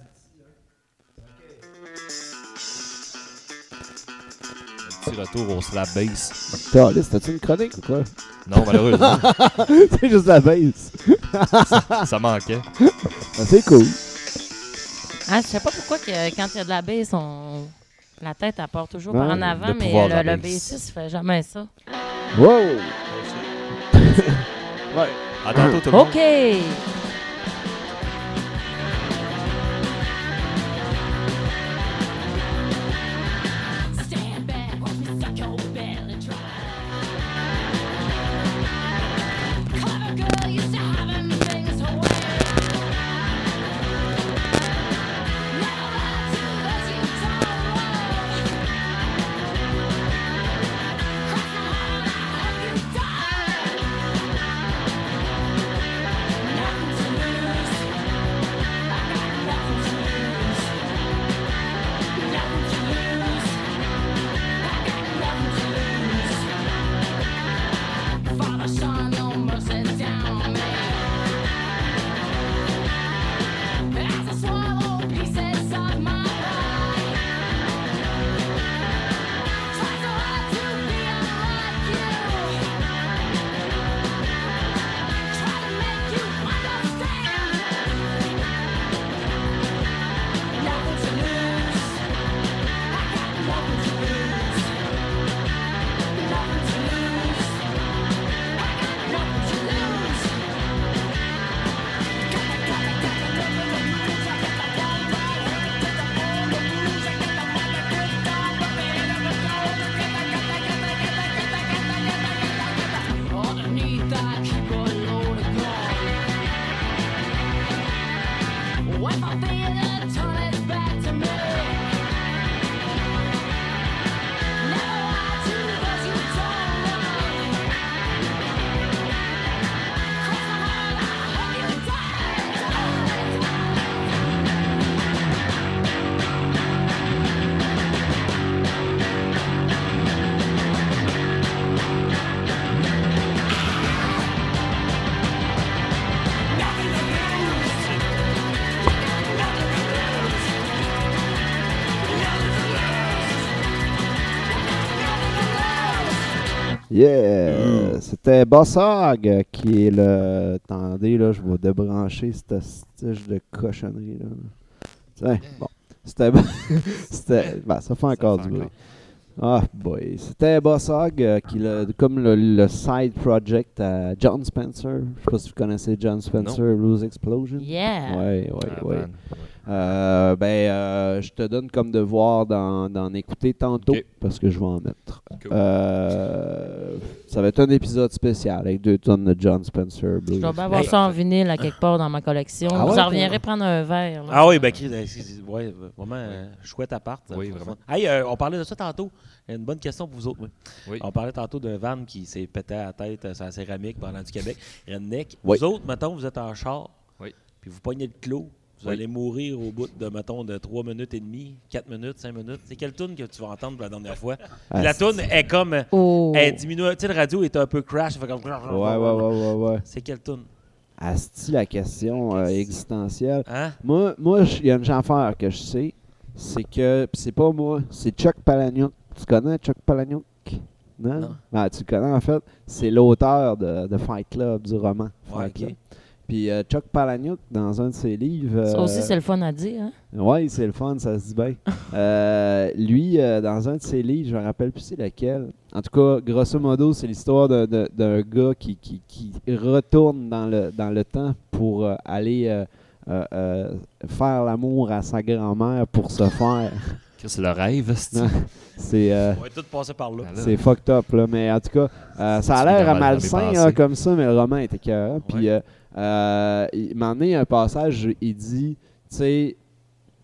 Un petit retour au slap bass. C'était-tu une chronique ou quoi? Non, malheureusement. C'est juste la base. ça manquait. C'est cool. Ah, je sais pas pourquoi que, quand il y a de la baisse, la tête elle part toujours Ouais, par en avant, le mais pouvoir de la le baisse. bassiste fait jamais ça. Wow! Ouais. À tantôt, tout le monde. OK! Stand back, watch me suck your belly dry. Clever girl used to having things her way. Never lied to those you don't love. Cross my heart, I hope you die. Nothing to lose. I got nothing to lose. Nothing to lose. Father, son, no mercy down on me. As I swallow pieces of my pride, try so hard to be unlike you. Try to make you understand. Nothing to lose. I got nothing to lose. Nothing to lose. I got nothing to lose. Underneath I keep a load of gold. If I feel it, turn it back to me. Never lie to those you don't love. Cross my heart, I hope you die. Yeah! C'était Bossog qui est le... Attendez, là, je vais débrancher cette stige de cochonnerie, là. Tiens, bon. C'était... Ben, ça fait encore du bruit. Ah, boy. C'était Bossog qui est comme le side project à John Spencer. Je sais pas si vous connaissez John Spencer, Blues Explosion. Yeah! Ouais. Man. Je te donne comme devoir d'en écouter tantôt parce que je vais en mettre. Cool. Ça va être un épisode spécial avec 2 tonnes de John Spencer Blues. Je dois bien avoir ça en vinyle à quelque part dans ma collection. Ah ouais, Vous en reviendrez prendre un verre. Là. Ah oui, ben, ouais, vraiment chouette appart. Oui, vraiment. Hey, on parlait de ça tantôt. Une bonne question pour vous autres. Oui. On parlait tantôt d'un van qui s'est pété à la tête sur la céramique pendant du Québec. Redneck. Oui. Vous autres, mettons, vous êtes en char. Oui. Puis vous pognez le clos. Vous Oui. allez mourir au bout de, mettons, de 3 minutes et demie, 4 minutes, 5 minutes. C'est quelle tune que tu vas entendre pour la dernière fois? Puis la tune est comme... Oh. Elle diminue. Tu sais, le radio est un peu crash. Ça fait comme... Ouais. C'est quelle tune? Asti, la question existentielle. Hein? Moi, il y a une affaire que je sais, c'est que, pis c'est pas moi, c'est Chuck Palahniuk. Tu connais Chuck Palahniuk? Non? Ben, tu le connais en fait. C'est l'auteur de Fight Club, du roman Fight Club. Puis Chuck Palahniuk, dans un de ses livres... Ça aussi, c'est le fun à dire. Hein? Oui, c'est le fun, ça se dit bien. Lui, dans un de ses livres, je me rappelle plus c'est lequel. En tout cas, grosso modo, c'est l'histoire d'un gars qui retourne dans le temps pour aller faire l'amour à sa grand-mère pour se faire. C'est le rêve, c'est On va tout passer par là. C'est fucked up, là. Mais en tout cas, ça a l'air malsain là, comme ça, mais le roman était écœurant. Puis, il m'en est un passage, il dit, tu sais,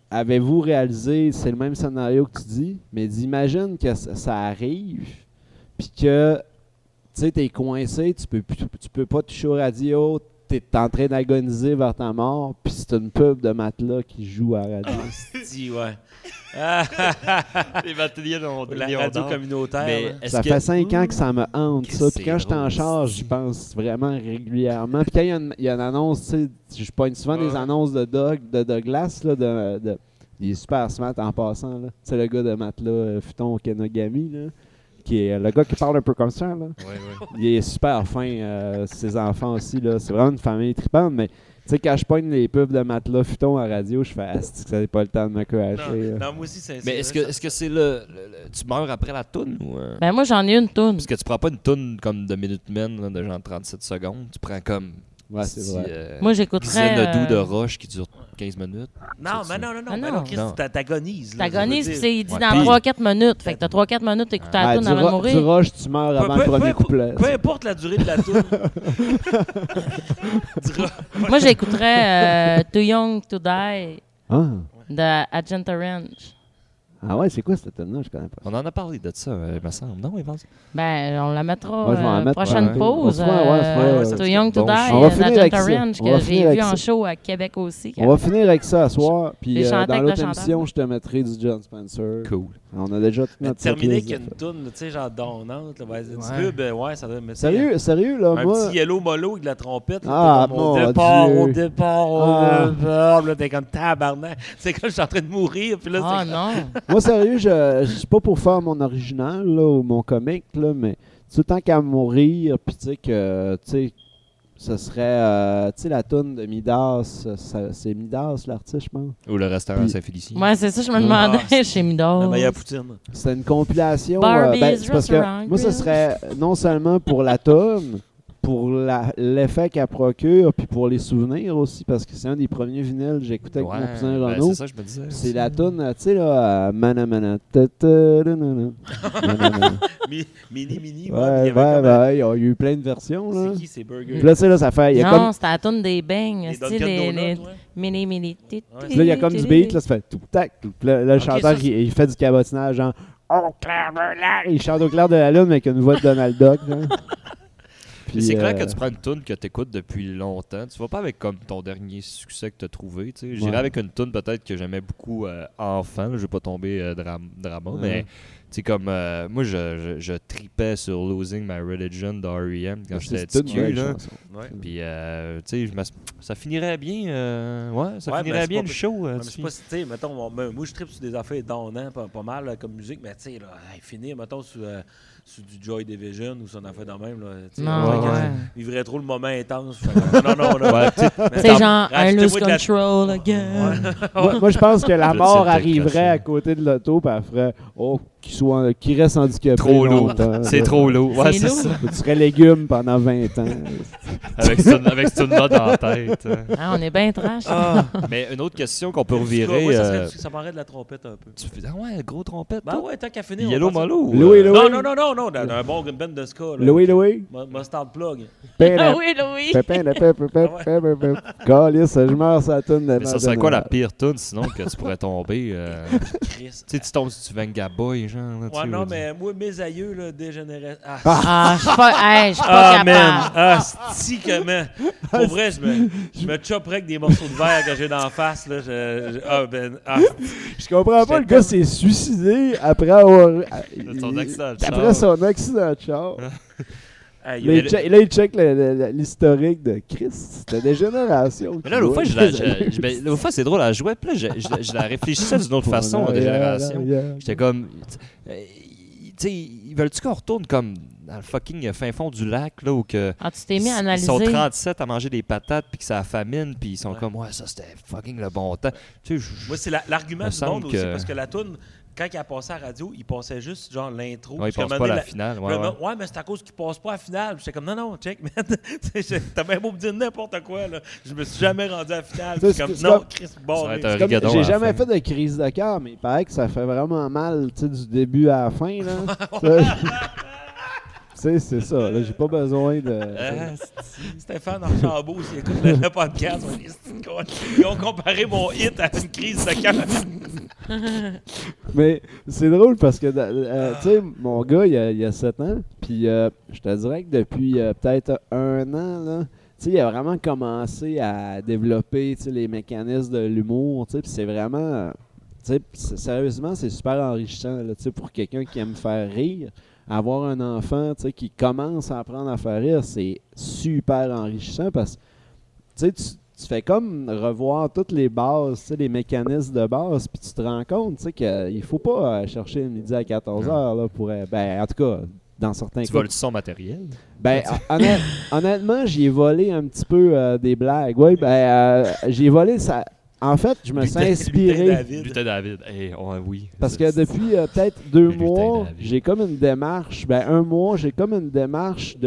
avez-vous réalisé, c'est le même scénario que tu dis, mais imagine que ça arrive, puis que tu sais, t'es coincé, tu peux pas toucher au radio, t'es en train d'agoniser vers ta mort, puis c'est une pub de matelas qui joue à la radio. Si, ouais. Les bateliers ont La radio communautaire. Mais là. est-ce Ça que- fait 5 ans que ça me hante, ça. C'est Puis quand je suis en drôle, charge, c'est- j'y pense vraiment régulièrement. Puis quand il y a une annonce, tu sais, je pogne souvent des Ouais. annonces de Douglas, là, il est super smart en passant, là. C'est le gars de matelas Futon Kenogami, là, qui est le gars qui parle un peu comme ça, là. Ouais. Il est super fin, ses enfants aussi, là. C'est vraiment une famille tripante, mais tu sais, quand je pogne les pubs de matelas Futon à radio, je fais « Asti que ça n'est pas le temps de me crasher. Non, moi aussi, c'est Mais est-ce que c'est tu meurs après la toune ou... Ben, moi, j'en ai une toune. Parce que tu prends pas une toune comme de Minutemen, là, de genre 37 secondes. Tu prends comme... Ouais, c'est vrai. Moi, j'écouterais. Dizaine de roche qui dure 15 minutes. Non, mais non, Ah, mais non. non, Chris, Non. t'agonises. là, T'agonises, je puis veux dire. il dit Ouais, dans puis- 3-4 minutes. Fait que t'as 3-4 minutes d'écouter la toune avant de Du mourir. rush, tu meurs avant le premier couplet. Peu importe la durée de la toune. Moi, j'écouterais Too Young to Die Ah. de Agent Orange. Ah ouais, c'est quoi cette tune-là? Je connais pas. On en a parlé de ça, il me semble. Non, il pense. Ben, on la mettra Ouais, je vais en mettre, prochaine ouais. pause. On se voit, ouais, c'est vrai, Too ouais. Young to Bon, Die on va finir avec d'Agent ça. Orange, On va que finir j'ai avec vu en ça. show à Québec aussi. On va finir avec ça ce soir. Puis Les chanter dans avec l'autre le chanteur. émission, je te mettrai du John Spencer. Cool. On a déjà toute notre Terminer setlist avec une toune, tu sais, genre donnante. Là, une Ouais. pub, ouais, ça doit me Sérieux, là, Un moi. petit yellow mollo avec de la trompette. Là, Ah, t'es comme, au mon départ, Dieu. au départ. Ah. Là, t'es comme tabarnak. C'est comme je suis en train de mourir. Puis là, Ah c'est non. Moi, sérieux, je suis pas pour faire mon original là, ou mon comique, là, mais tout le temps qu'à mourir, puis tu sais que, tu sais, ce serait, tu sais, la toune de Midas, c'est Midas l'artiste, je pense. Ou le restaurant Puis- Saint-Félicien. Moi, c'est ça, je me demandais Ah, chez Midor. la meilleure poutine. C'est une compilation. Barbie's c'est parce que Restaurant moi, ce Grill. serait non seulement pour la toune, pour l'effet qu'elle procure, puis pour les souvenirs aussi, parce que c'est un des premiers vinyles que j'écoutais avec mon cousin ben, Renaud. c'est ça, je me disais. C'est la toune, tu sais, là, Mana Mana. Ta ta da na na. Mana Mana. Mini. Ouais, il y avait comme, ouais, il y a eu plein de versions, là. C'est qui, c'est Burger? Puis là, tu sais, là, ça fait. Il y a Non, comme. c'était la toune des bangs. Les style Dunkin' les Donuts, ouais. mini. Puis là, il y a comme du beat, là, ça fait tout tac. Puis là, le chanteur, ça, c'est- il fait du cabotinage, genre. Au clair de la. Il chante au clair de la lune, mais avec une voix de Donald Duck, là. Mais c'est clair que euh, tu prends une toune que tu écoutes depuis longtemps. Tu vas pas avec comme ton dernier succès que tu as trouvé. Tu sais. J'irais Ouais. avec une toune peut-être que j'aimais beaucoup enfant. Là, je vais pas tomber drama, Ouais. mais tu sais, comme moi, je tripais sur Losing My Religion de R.E.M. quand j'étais c'est petit une belle cul. Là. chanson. Ouais. Puis, tu sais, ça finirait bien. Ça Ouais, finirait ben, bien c'est le pas- show. Ouais, mais tu c'est pas, tu sais, mettons, moi je tripe sur des affaires donnantes, pas mal là, comme musique, mais tu sais, là, finir, mettons, sur du Joy Division ou sur une affaire de même, là, tu sais, Non, on dirait que ouais. je vivrais trop le moment intense. Fait que, non, là. Ouais, tu sais, Mais C'est attends, genre un rajoutez-moi lose de la- control again. Moi, je pense que la Le mort titre est arriverait clashé. à côté de l'auto, puis elle ferait qu'il reste handicapé. trop lourd. longtemps. C'est trop lourd. Ouais, C'est c'est lourd. ça. Tu serais légume pendant 20 ans. Avec cette tune-là dans la tête. Ah, on est bien trash. Mais une autre question qu'on peut En tout cas, revirer. moi, ça m'aurait de la trompette un peu. Tu fais, ah ouais, gros trompette. Ben ouais, tant qu'à finir. Yellow on passe- Molo. Louis, euh, Louis. Non, d'un bon band de ska. Là. Louis. Mustard Plug. Ah oui, Louis. Calice, je meurs sur la toune de Mais ça serait quoi la pire tune sinon que tu pourrais tomber? Chris. Tu sais, tu tombes si tu Venga Boy, genre. Là, Ouais, tu non, sais, mais moi, mes aïeux, là, dégénéraient. Ah, je suis pas, je suis pas Man. capable. Ah, c'est que, man. Pour vrai, je me chopperais avec des morceaux de verre que j'ai d'en face, là. Je comprends pas, le gars s'est suicidé après avoir. Son accident de Après char. son accident de char. Aïe, Là, il check l'historique de Christ. C'était des générations. Mais là, l'autre fois, c'est drôle à jouer. Puis là, je la réfléchissais d'une autre façon, des générations. J'étais comme. Tu sais, ils veulent-tu qu'on retourne comme dans le fucking fin fond du lac, là, où que. Ah, tu t'es mis à Ils analyser. sont 37 à manger des patates, puis que ça famine, puis ils sont Ouais. comme, ouais, ça c'était fucking le bon temps. Tu sais, Moi, c'est l'argument me du semble monde aussi, que- parce que la toune, quand il a passé à la radio, il passait juste genre l'intro. ouais, ils Parce qu'à un passent moment pas donné, la finale. Ouais, ouais. Ouais, mais c'est à cause qu'il passe pas à la finale. J'étais comme, non, check, man. T'as bien beau me dire n'importe quoi, là. Je me suis jamais rendu à la finale. Ça, Je suis comme, c'est non, comme- Chris, Ça bon. va être un Comme, rigadon à j'ai la jamais fin. fait de crise de cœur, mais il paraît que ça fait vraiment mal, tu sais, du début à la fin, là. Ça, c'est ça. Là, j'ai pas besoin de... Stéphane Archambault, s'il écoute le podcast, ils ont comparé mon hit à une crise de cœur. Mais c'est drôle parce que, tu sais, mon gars, il a 7 ans, puis je te dirais que depuis peut-être 1 an, là, tu sais, il a vraiment commencé à développer, tu sais, les mécanismes de l'humour, tu sais, puis c'est vraiment, tu sais, sérieusement, c'est super enrichissant, là, tu sais, pour quelqu'un qui aime faire rire. Avoir un enfant, tu sais, qui commence à apprendre à faire rire, c'est super enrichissant parce que, tu sais, tu fais comme revoir toutes les bases, tu sais, les mécanismes de base, puis tu te rends compte, tu sais, qu'il faut pas chercher le midi à 14h, là, pour... ben, en tout cas, dans certains cas... Tu voles son matériel? Ben, honnêtement, j'y ai volé un petit peu des blagues. Oui, j'ai volé ça... En fait, je me suis inspiré... Lutin David. Oui. Parce que depuis peut-être 2 Lutin mois, David. j'ai comme une démarche... Ben, 1 mois, j'ai comme une démarche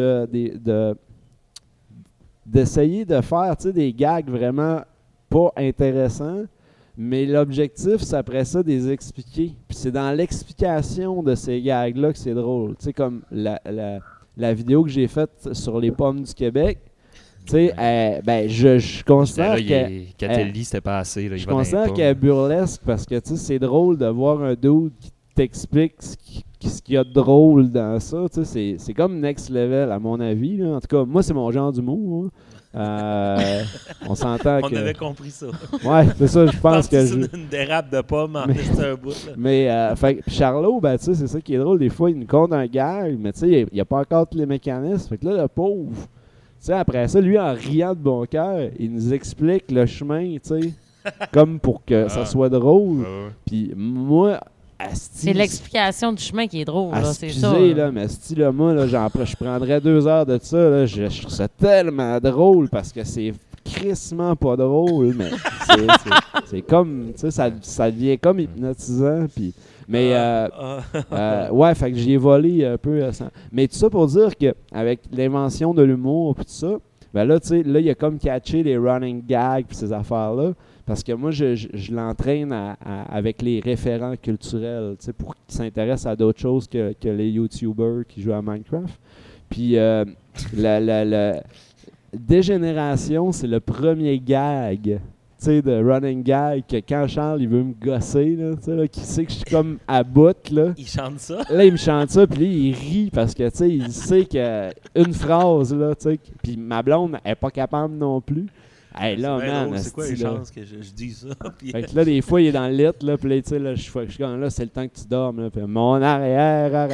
d'essayer de faire, tu sais, des gags vraiment pas intéressants, mais l'objectif, c'est après ça de les expliquer. Puis c'est dans l'explication de ces gags-là que c'est drôle. Tu sais, comme la vidéo que j'ai faite sur les pommes du Québec, tu sais, ben, je considère que... Catelli, c'était pas assez. Là, je considère qu'elle est burlesque parce que, tu sais, c'est drôle de voir un dude qui t'explique ce qu'il y a de drôle dans ça. Tu sais, c'est comme next level, à mon avis. Là. En tout cas, moi, c'est mon genre d'humour. On s'entend que... On avait compris ça. Ouais, c'est ça, je pense que... une dérape de pommes en un bout. Là. Mais, puis Charlot, ben, tu sais, c'est ça qui est drôle. Des fois, il nous compte un gag, mais tu sais, il n'y a pas encore tous les mécanismes. Fait que là, le pauvre, tu sais, après ça, lui, en riant de bon cœur, il nous explique le chemin, tu sais, comme pour que ça soit drôle. Puis moi... C'est l'explication du chemin qui est drôle, là, c'est ça. Excusez, là, mais là, moi, là, je prendrais 2 heures de ça, là, je trouve ça tellement drôle parce que c'est crissement pas drôle, mais c'est comme, tu sais, ça devient comme hypnotisant, puis... Mais, ouais, fait que j'y ai volé un peu. Mais tout ça pour dire qu'avec l'invention de l'humour et tout ça, ben là, tu sais, là, il a comme catché les running gags puis ces affaires-là. Parce que moi, je l'entraîne avec les référents culturels, tu sais, pour qu'ils s'intéressent à d'autres choses que les YouTubers qui jouent à Minecraft. Puis, la dégénération, c'est le premier gag, tu sais, de running gag, que quand Charles, il veut me gosser, là, tu sais, là, qui sait que je suis comme à bout, là. Il chante ça? Là, il me chante ça, puis là, il rit parce que, tu sais, il sait qu'une phrase, là, tu sais, puis ma blonde, elle est pas capable non plus. Hey, là, man, c'est quoi les chances que je dise ça? Puis... Fait que là, des fois, il est dans le lit, là, puis là, tu sais, là, je suis comme là, c'est le temps que tu dormes, là, puis mon arrière,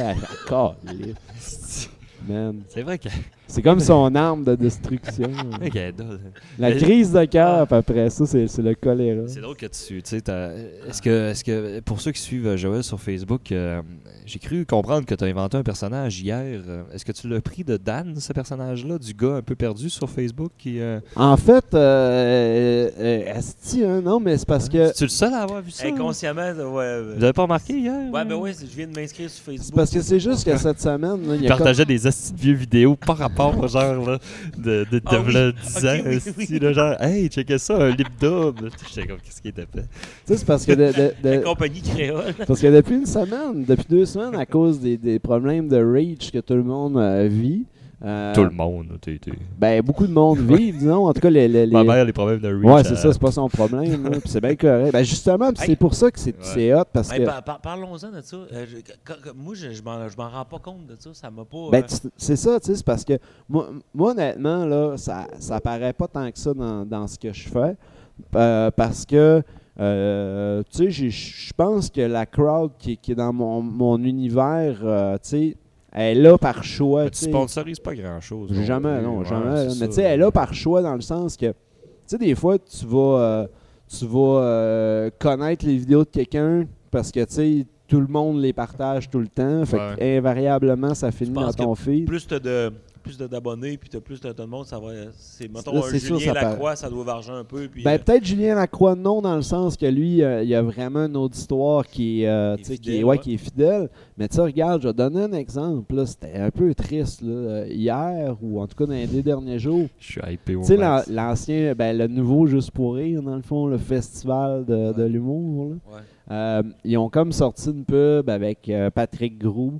man. C'est vrai que... C'est comme son arme de destruction. La crise de cœur, puis après ça, c'est le choléra. C'est drôle que tu sais, est-ce que, pour ceux qui suivent Joël sur Facebook, j'ai cru comprendre que tu as inventé un personnage hier. Est-ce que tu l'as pris de Dan, ce personnage-là, du gars un peu perdu sur Facebook? En fait, non, mais c'est parce que... Tu es le seul à avoir vu ça? Inconsciemment, ouais. Vous l'avez pas remarqué hier? Ouais, ben ouais, je viens de m'inscrire sur Facebook. C'est parce que c'est juste que cette semaine... Là, il partageait des vieux vidéos par rapport genre là, de 10 ans. Oui. Là, genre, hey, checkez ça, un lip dub. J'étais comme, qu'est-ce qui était fait? Tu sais, c'est parce que... La compagnie créole. Parce que depuis 2 semaines, à cause des problèmes de rage que tout le monde vit... tout le monde. Ben, beaucoup de monde vit, disons. En tout cas, Ma mère, les problèmes de rage. Ouais, c'est ça, c'est pas son problème. Là, puis c'est bien correct. Ben, justement, c'est pour ça que c'est hot. Parce que... Parlons-en de ça. Moi, je m'en rends pas compte de ça. Ça m'a pas... Ben, c'est ça, tu sais, c'est parce que moi, honnêtement, là, ça paraît pas tant que ça dans ce que je fais. Parce que, tu sais, je pense que la crowd qui est dans mon univers, tu sais, elle est là par choix. Tu sponsorises pas grand-chose. Jamais, non, ouais, jamais. Mais tu sais, elle est là par choix dans le sens que, tu sais, des fois, tu vas connaître les vidéos de quelqu'un parce que, tu sais, tout le monde les partage tout le temps. Fait qu'invariablement, ça finit dans ton feed. Plus d'abonnés, puis tu as plus de monde, ça va... Mettons, un Julien Lacroix, ça doit varger un peu. Puis, peut-être Julien Lacroix, non, dans le sens que lui, il y a vraiment une auditoire qui est fidèle. Mais tu sais, regarde, je vais donner un exemple. Là, c'était un peu triste là, hier, ou en tout cas dans les 2 derniers jours. Je suis hypé au Tu sais, l'ancien, le nouveau Juste pour rire, dans le fond, le festival de l'humour. Là. Ils ont comme sorti une pub avec Patrick Groux.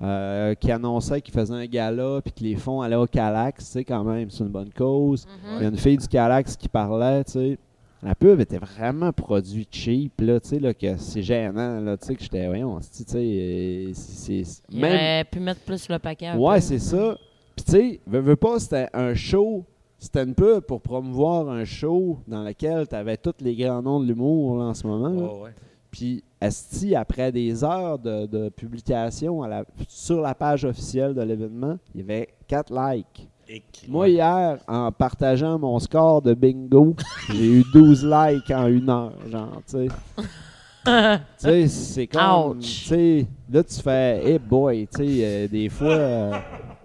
qui annonçait qu'il faisait un gala puis que les fonds allaient au Calax, tu sais, quand même, c'est une bonne cause. Il y a une fille du Calax qui parlait, tu sais. La pub était vraiment produit cheap, là, tu sais, là, que c'est gênant, là, tu sais, que j'étais, voyons, tu sais, Il aurait pu mettre plus le paquet un ouais, peu. c'est ça. Puis, tu sais, veux pas, c'était un show, c'était une pub pour promouvoir un show dans lequel tu avais tous les grands noms de l'humour, là, en ce moment. Là. Ouais. Puis, esti, après des heures de publication sur la page officielle de l'événement, il y avait 4 likes. Moi, hier, en partageant mon score de bingo, j'ai eu 12 likes en 1 heure, genre, tu sais. Tu sais, c'est comme... Tu sais, là, tu fais « Hey boy », tu sais, des fois...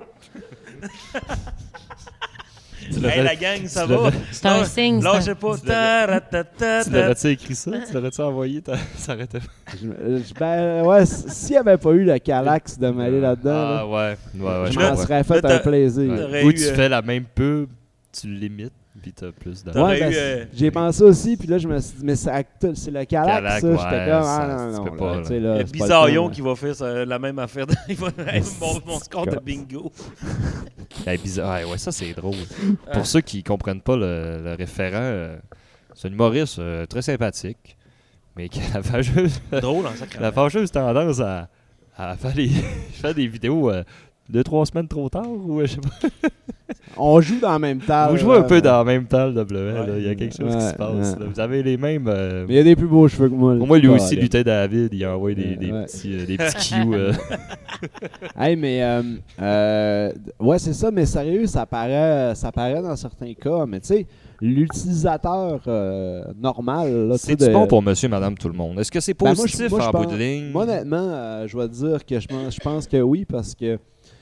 Hey, la gang, ça va? C'est un signe. Là, je sais pas. Tu l'aurais-tu écrit ça? Tu l'aurais-tu envoyé? Ça aurait été... Ben, ouais, s'il n'y avait pas eu le Calax de m'aller là-dedans, là, ouais, je m'en serais fait un plaisir. Ou tu fais la même pub, tu l'imites, puis t'as plus de... Ouais, ben, j'ai pensé aussi, puis là, je me suis dit, mais c'est le Calax, ça. J'étais comme, ah non, pas, tu sais, là. Il y a Bizarrion qui va faire la même affaire. Il va mon score de bingo. Ouais, ça, c'est drôle. Pour ceux qui comprennent pas le référent, c'est un humoriste très sympathique, mais qui a la fâcheuse tendance à faire des vidéos 2-3 semaines trop tard, ou je sais pas. On joue dans la même table. On joue un peu dans la même table, W. Il y a quelque chose qui se passe. Là. Vous avez les mêmes... Mais il y a des plus beaux cheveux que moi. Pour moi, lui aussi, Lutin David, il a envoyé des petits cues. Hey, mais... ouais, c'est ça, mais sérieux, ça paraît dans certains cas. Mais tu sais, l'utilisateur normal... Là, c'est bon pour monsieur, madame, tout le monde. Est-ce que c'est positif moi, en bout de ligne? Moi, honnêtement, je vais te dire que je pense que oui, parce que...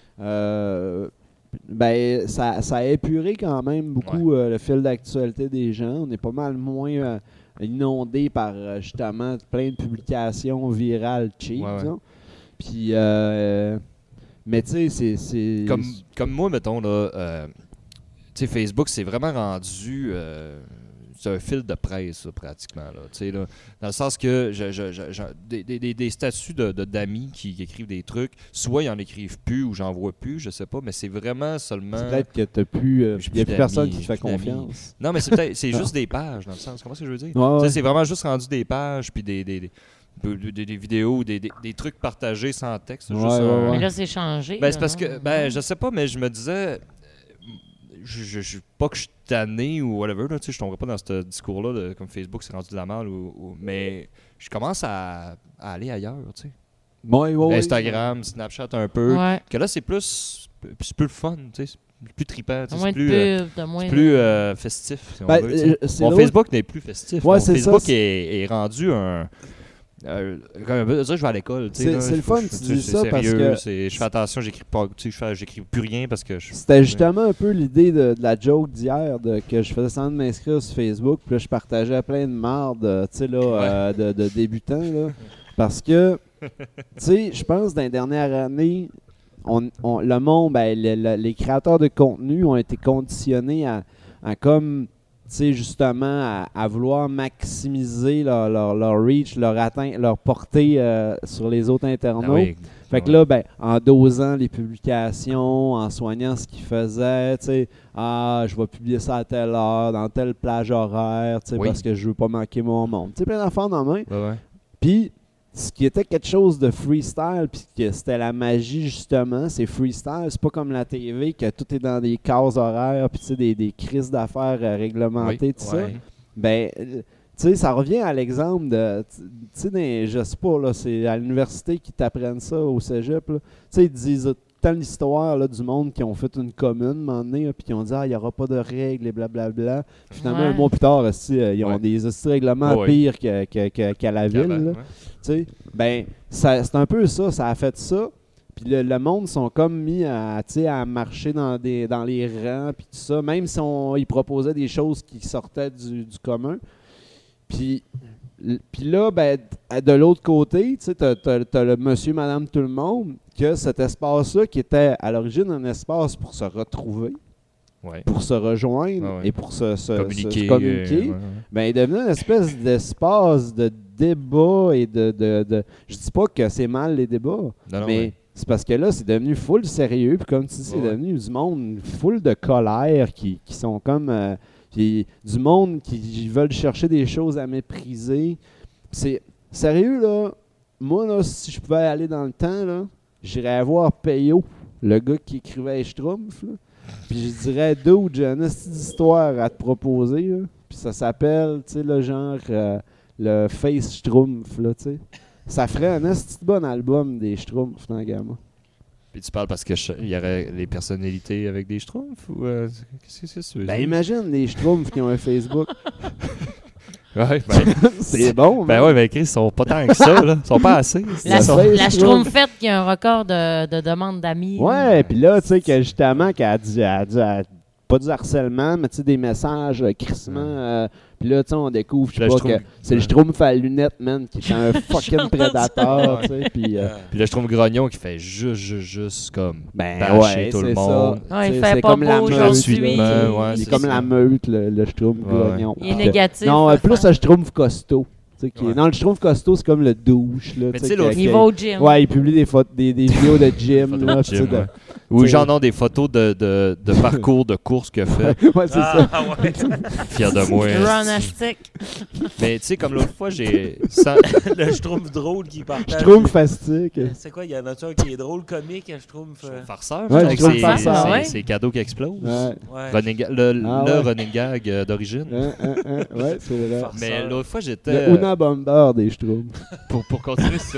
ben, ça a épuré quand même beaucoup le fil d'actualité des gens. On est pas mal moins inondé par justement plein de publications virales cheap. Puis, mais tu sais, c'est... Comme moi, mettons, là, tu sais, Facebook, c'est vraiment rendu... c'est un fil de presse, là, pratiquement. Là, là, dans le sens que des statuts d'amis qui écrivent des trucs, soit ils en écrivent plus ou j'en vois plus, je sais pas, mais c'est vraiment seulement... C'est peut-être que t'as plus... il n'y a plus personne qui te fait confiance. Non, mais c'est juste des pages, dans le sens. Comment est-ce que je veux dire? C'est vraiment juste rendu des pages, puis des vidéos, des trucs partagés sans texte. Mais là, c'est changé. Ben, c'est parce que... Ben, je sais pas, mais je me disais... pas que je suis tanné ou whatever, là, je tomberai pas dans ce discours-là comme Facebook, c'est rendu de la merde, mais je commence à aller ailleurs, tu sais. Instagram, Snapchat un peu. Que là, c'est plus le fun, tu sais. C'est plus trippant, c'est plus festif, si on veut. Facebook n'est plus festif. Facebook est rendu un... je vais à l'école. C'est le fun que tu dis ça parce que... Je fais attention, j'écris plus rien parce que... C'était justement un peu l'idée de la joke d'hier, que je faisais semblant de m'inscrire sur Facebook, puis là, je partageais plein de marde, tu sais, là, de débutants, là. Parce que, tu sais, je pense dans les dernières années, le monde, ben, les créateurs de contenu ont été conditionnés à comme... Tu sais, justement, à vouloir maximiser leur reach, leur portée sur les autres internautes. Fait que là, ben, en dosant les publications, en soignant ce qu'ils faisaient, tu sais, je vais publier ça à telle heure, dans telle plage horaire, tu sais, parce que je veux pas manquer mon monde. Tu sais, plein d'affaires dans la main. Puis, ce qui était quelque chose de freestyle, puis que c'était la magie, justement, c'est freestyle. C'est pas comme la TV, que tout est dans des cases horaires, puis tu sais, des crises d'affaires réglementées, tout ça. Ben, tu sais, ça revient à l'exemple de, tu sais, je sais pas, là, c'est à l'université qu'ils t'apprennent ça, au cégep, là. Tu sais, ils disent tant l'histoire là, du monde qui ont fait une commune, un moment donné, puis qui ont dit « il n'y aura pas de règles, et blablabla. » Puis finalement, un mois plus tard, ils ont des règlements pires qu'à la ville, là. Ben, c'est un peu ça, ça a fait ça. Puis le monde sont comme mis à marcher dans les rangs, puis tout ça, même si ils proposaient des choses qui sortaient du commun. Puis là, ben, de l'autre côté, tu sais, t'as le monsieur, madame, tout le monde, que cet espace-là, qui était à l'origine un espace pour se retrouver, pour se rejoindre et pour se communiquer, ben, il est devenu une espèce d'espace de débat et de je dis pas que c'est mal les débats, mais c'est parce que là, c'est devenu full sérieux. Puis comme tu dis, c'est devenu du monde full de colère qui sont comme... puis du monde qui veulent chercher des choses à mépriser. C'est sérieux, là. Moi, là, si je pouvais aller dans le temps, là, j'irais voir Peyo, le gars qui écrivait Schtroumpf, là. Puis je dirais, dude, j'ai une petite histoire à te proposer, là. Puis ça s'appelle, tu sais, le genre, le Face Schtroumpf, là, tu sais. Ça ferait un petit bon album des Schtroumpfs dans la gamme. Puis tu parles parce que il y aurait les personnalités avec des Schtroumpfs ou qu'est-ce que c'est? Ben imagine les Schtroumpfs qui ont un Facebook. Ouais, ben, c'est bon. Ben ouais, mais Chris, ils sont pas tant que ça, là. Ils sont pas assez. La Schtroumpfette qui a un record de demande d'amis. Ouais, puis là, tu sais, que justement, qu'elle a dit pas du harcèlement, mais tu sais, des messages crissement. Puis là, tu sais, on découvre, je sais pas, que c'est le Schtroumpf à lunettes, man, qui est un fucking prédateur, tu sais. Puis le Schtroumpf grognon qui fait juste comme ouais, tout le monde. Ouais, il fait pas beau aujourd'hui. Il est comme la meute, le Schtroumpf grognon. Il est négatif. Non, plus un Schtroumpf costaud. Non, le Schtroumpf costaud, c'est comme le douche. Là, il va au gym. Ouais, il publie des vidéos de gym. Là, ou genre non, des photos de parcours de course qu'il a fait. Ouais, c'est ça. Ouais. Fier de moi. Runastic. Mais tu sais, comme l'autre fois, j'ai... Le Schtroumpf drôle qui partage. Schtroumpf fastique. C'est quoi, il y en a un qui est drôle, comique, un Schtroumpf... farceur. Ouais, avec Schtroumpf farceur. ses cadeaux qui explosent. Ouais. Le running gag d'origine. Ouais, c'est vrai. Farceur. Mais l'autre fois, j'étais... Le Una Bomber des Schtroumpfs. Pour continuer sur...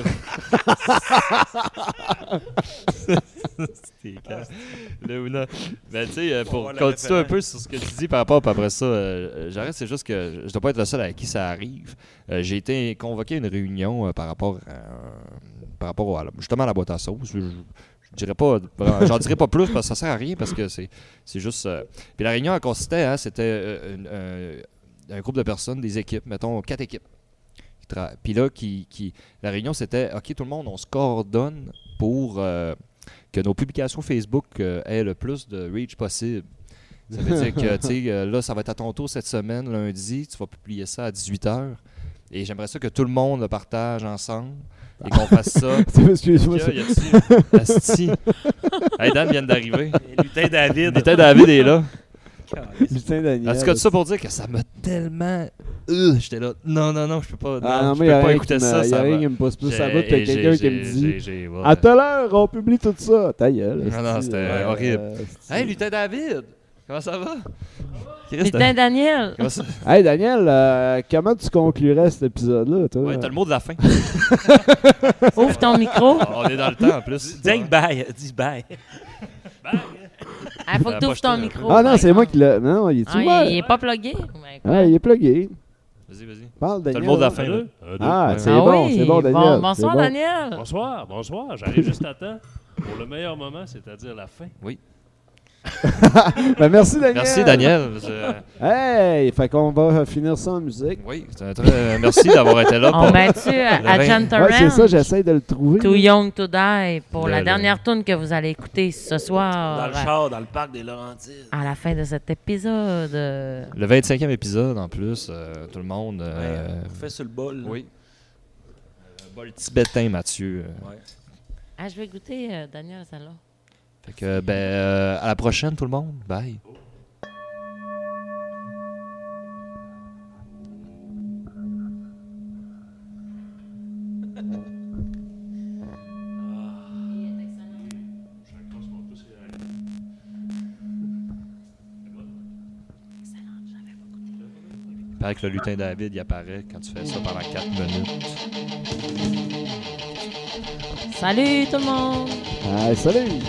Le Una. Ben, tu sais, pour continuer un peu sur ce que tu dis par rapport, puis après ça, j'arrête, c'est juste que je dois pas être le seul à qui ça arrive. J'ai été convoqué à une réunion par rapport justement à la boîte à sauce. Je dirais pas, j'en dirais pas plus parce que ça sert à rien parce que c'est juste. Puis la réunion elle consistait, hein, c'était un groupe de personnes, des équipes, mettons 4 équipes. Puis là, la réunion c'était, ok, tout le monde, on se coordonne pour que nos publications Facebook aient le plus de reach possible. Ça veut dire que, tu sais, là, ça va être à ton tour cette semaine, lundi, tu vas publier ça à 18h. Et j'aimerais ça que tout le monde le partage ensemble et qu'on fasse ça. Excuse-moi. Asti. Hey, Dan vient d'arriver. Lutin David. Lutin David est là. Lutin Daniel. En tout cas, tout ça pour dire que ça m'a tellement... j'étais là, non, je peux pas, je peux pas écouter ça. Il y a rien qui me passe plus à bout. T'as quelqu'un qui me dit à telle heure, on publie tout ça. Ta gueule. Non, c'était horrible. Hey, Lutin David, comment ça va? Lutin Daniel. Hey, Daniel, comment tu conclurais cet épisode-là, toi? Ouais, t'as le mot de la fin. Ouvre ton micro. On est dans le temps, en plus. Dis bye. Dis bye. Il faut que tu ouvres ton micro. Ah non, c'est moi qui l'ai... Non, il est ouvert. Il est pas plugué. Il est plugué. Vas-y. Parle, Daniel. T'as le mot de la fin, là. C'est bon, Daniel. Bonsoir, Daniel. Bonsoir. J'arrive juste à temps pour le meilleur moment, c'est-à-dire la fin. Oui. Ben, merci, Daniel. Merci, Daniel. Hey, fait qu'on va finir ça en musique. Oui, merci d'avoir été là. On met-tu à Gentleman? Ouais, c'est ça, j'essaie de le trouver. Too Young to Die pour la dernière tune que vous allez écouter ce soir. Dans le char, dans le parc des Laurentides. À la fin de cet épisode. Le 25e épisode, en plus, tout le monde... on fait sur le bol. Oui. Bol tibétain, Mathieu. Je vais goûter, Daniel, celle-là. Fait que, à la prochaine, tout le monde. Bye. Il paraît que le lutin David, il apparaît quand tu fais ça pendant 4 minutes. Salut tout le monde! Salut!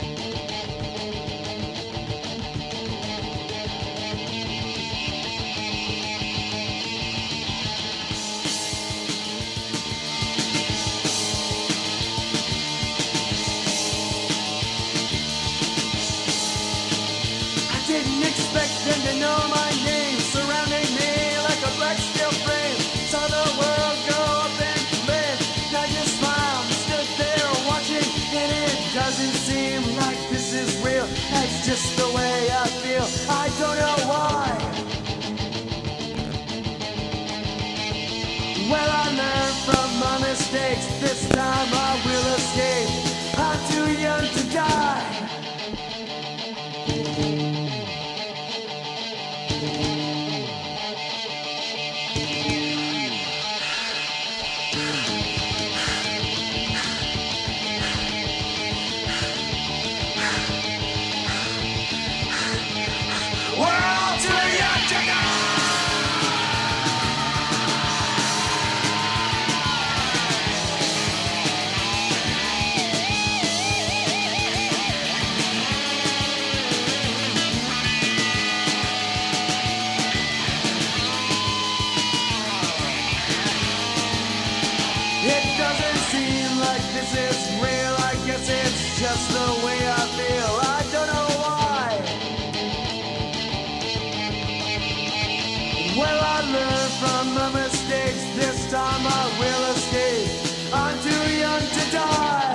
Didn't expect them to know my name, surrounding me like a black steel frame. Saw the world go up in flames. I just smiled and stood there watching, and it doesn't seem like this is real. That's just the way I feel. I don't know why. Well, I learned from my mistakes. This time I will escape. doesn't seem like this is real. I guess it's just the way I feel. I don't know why. Well, I learned from my mistakes. This time I will escape. I'm too young to die.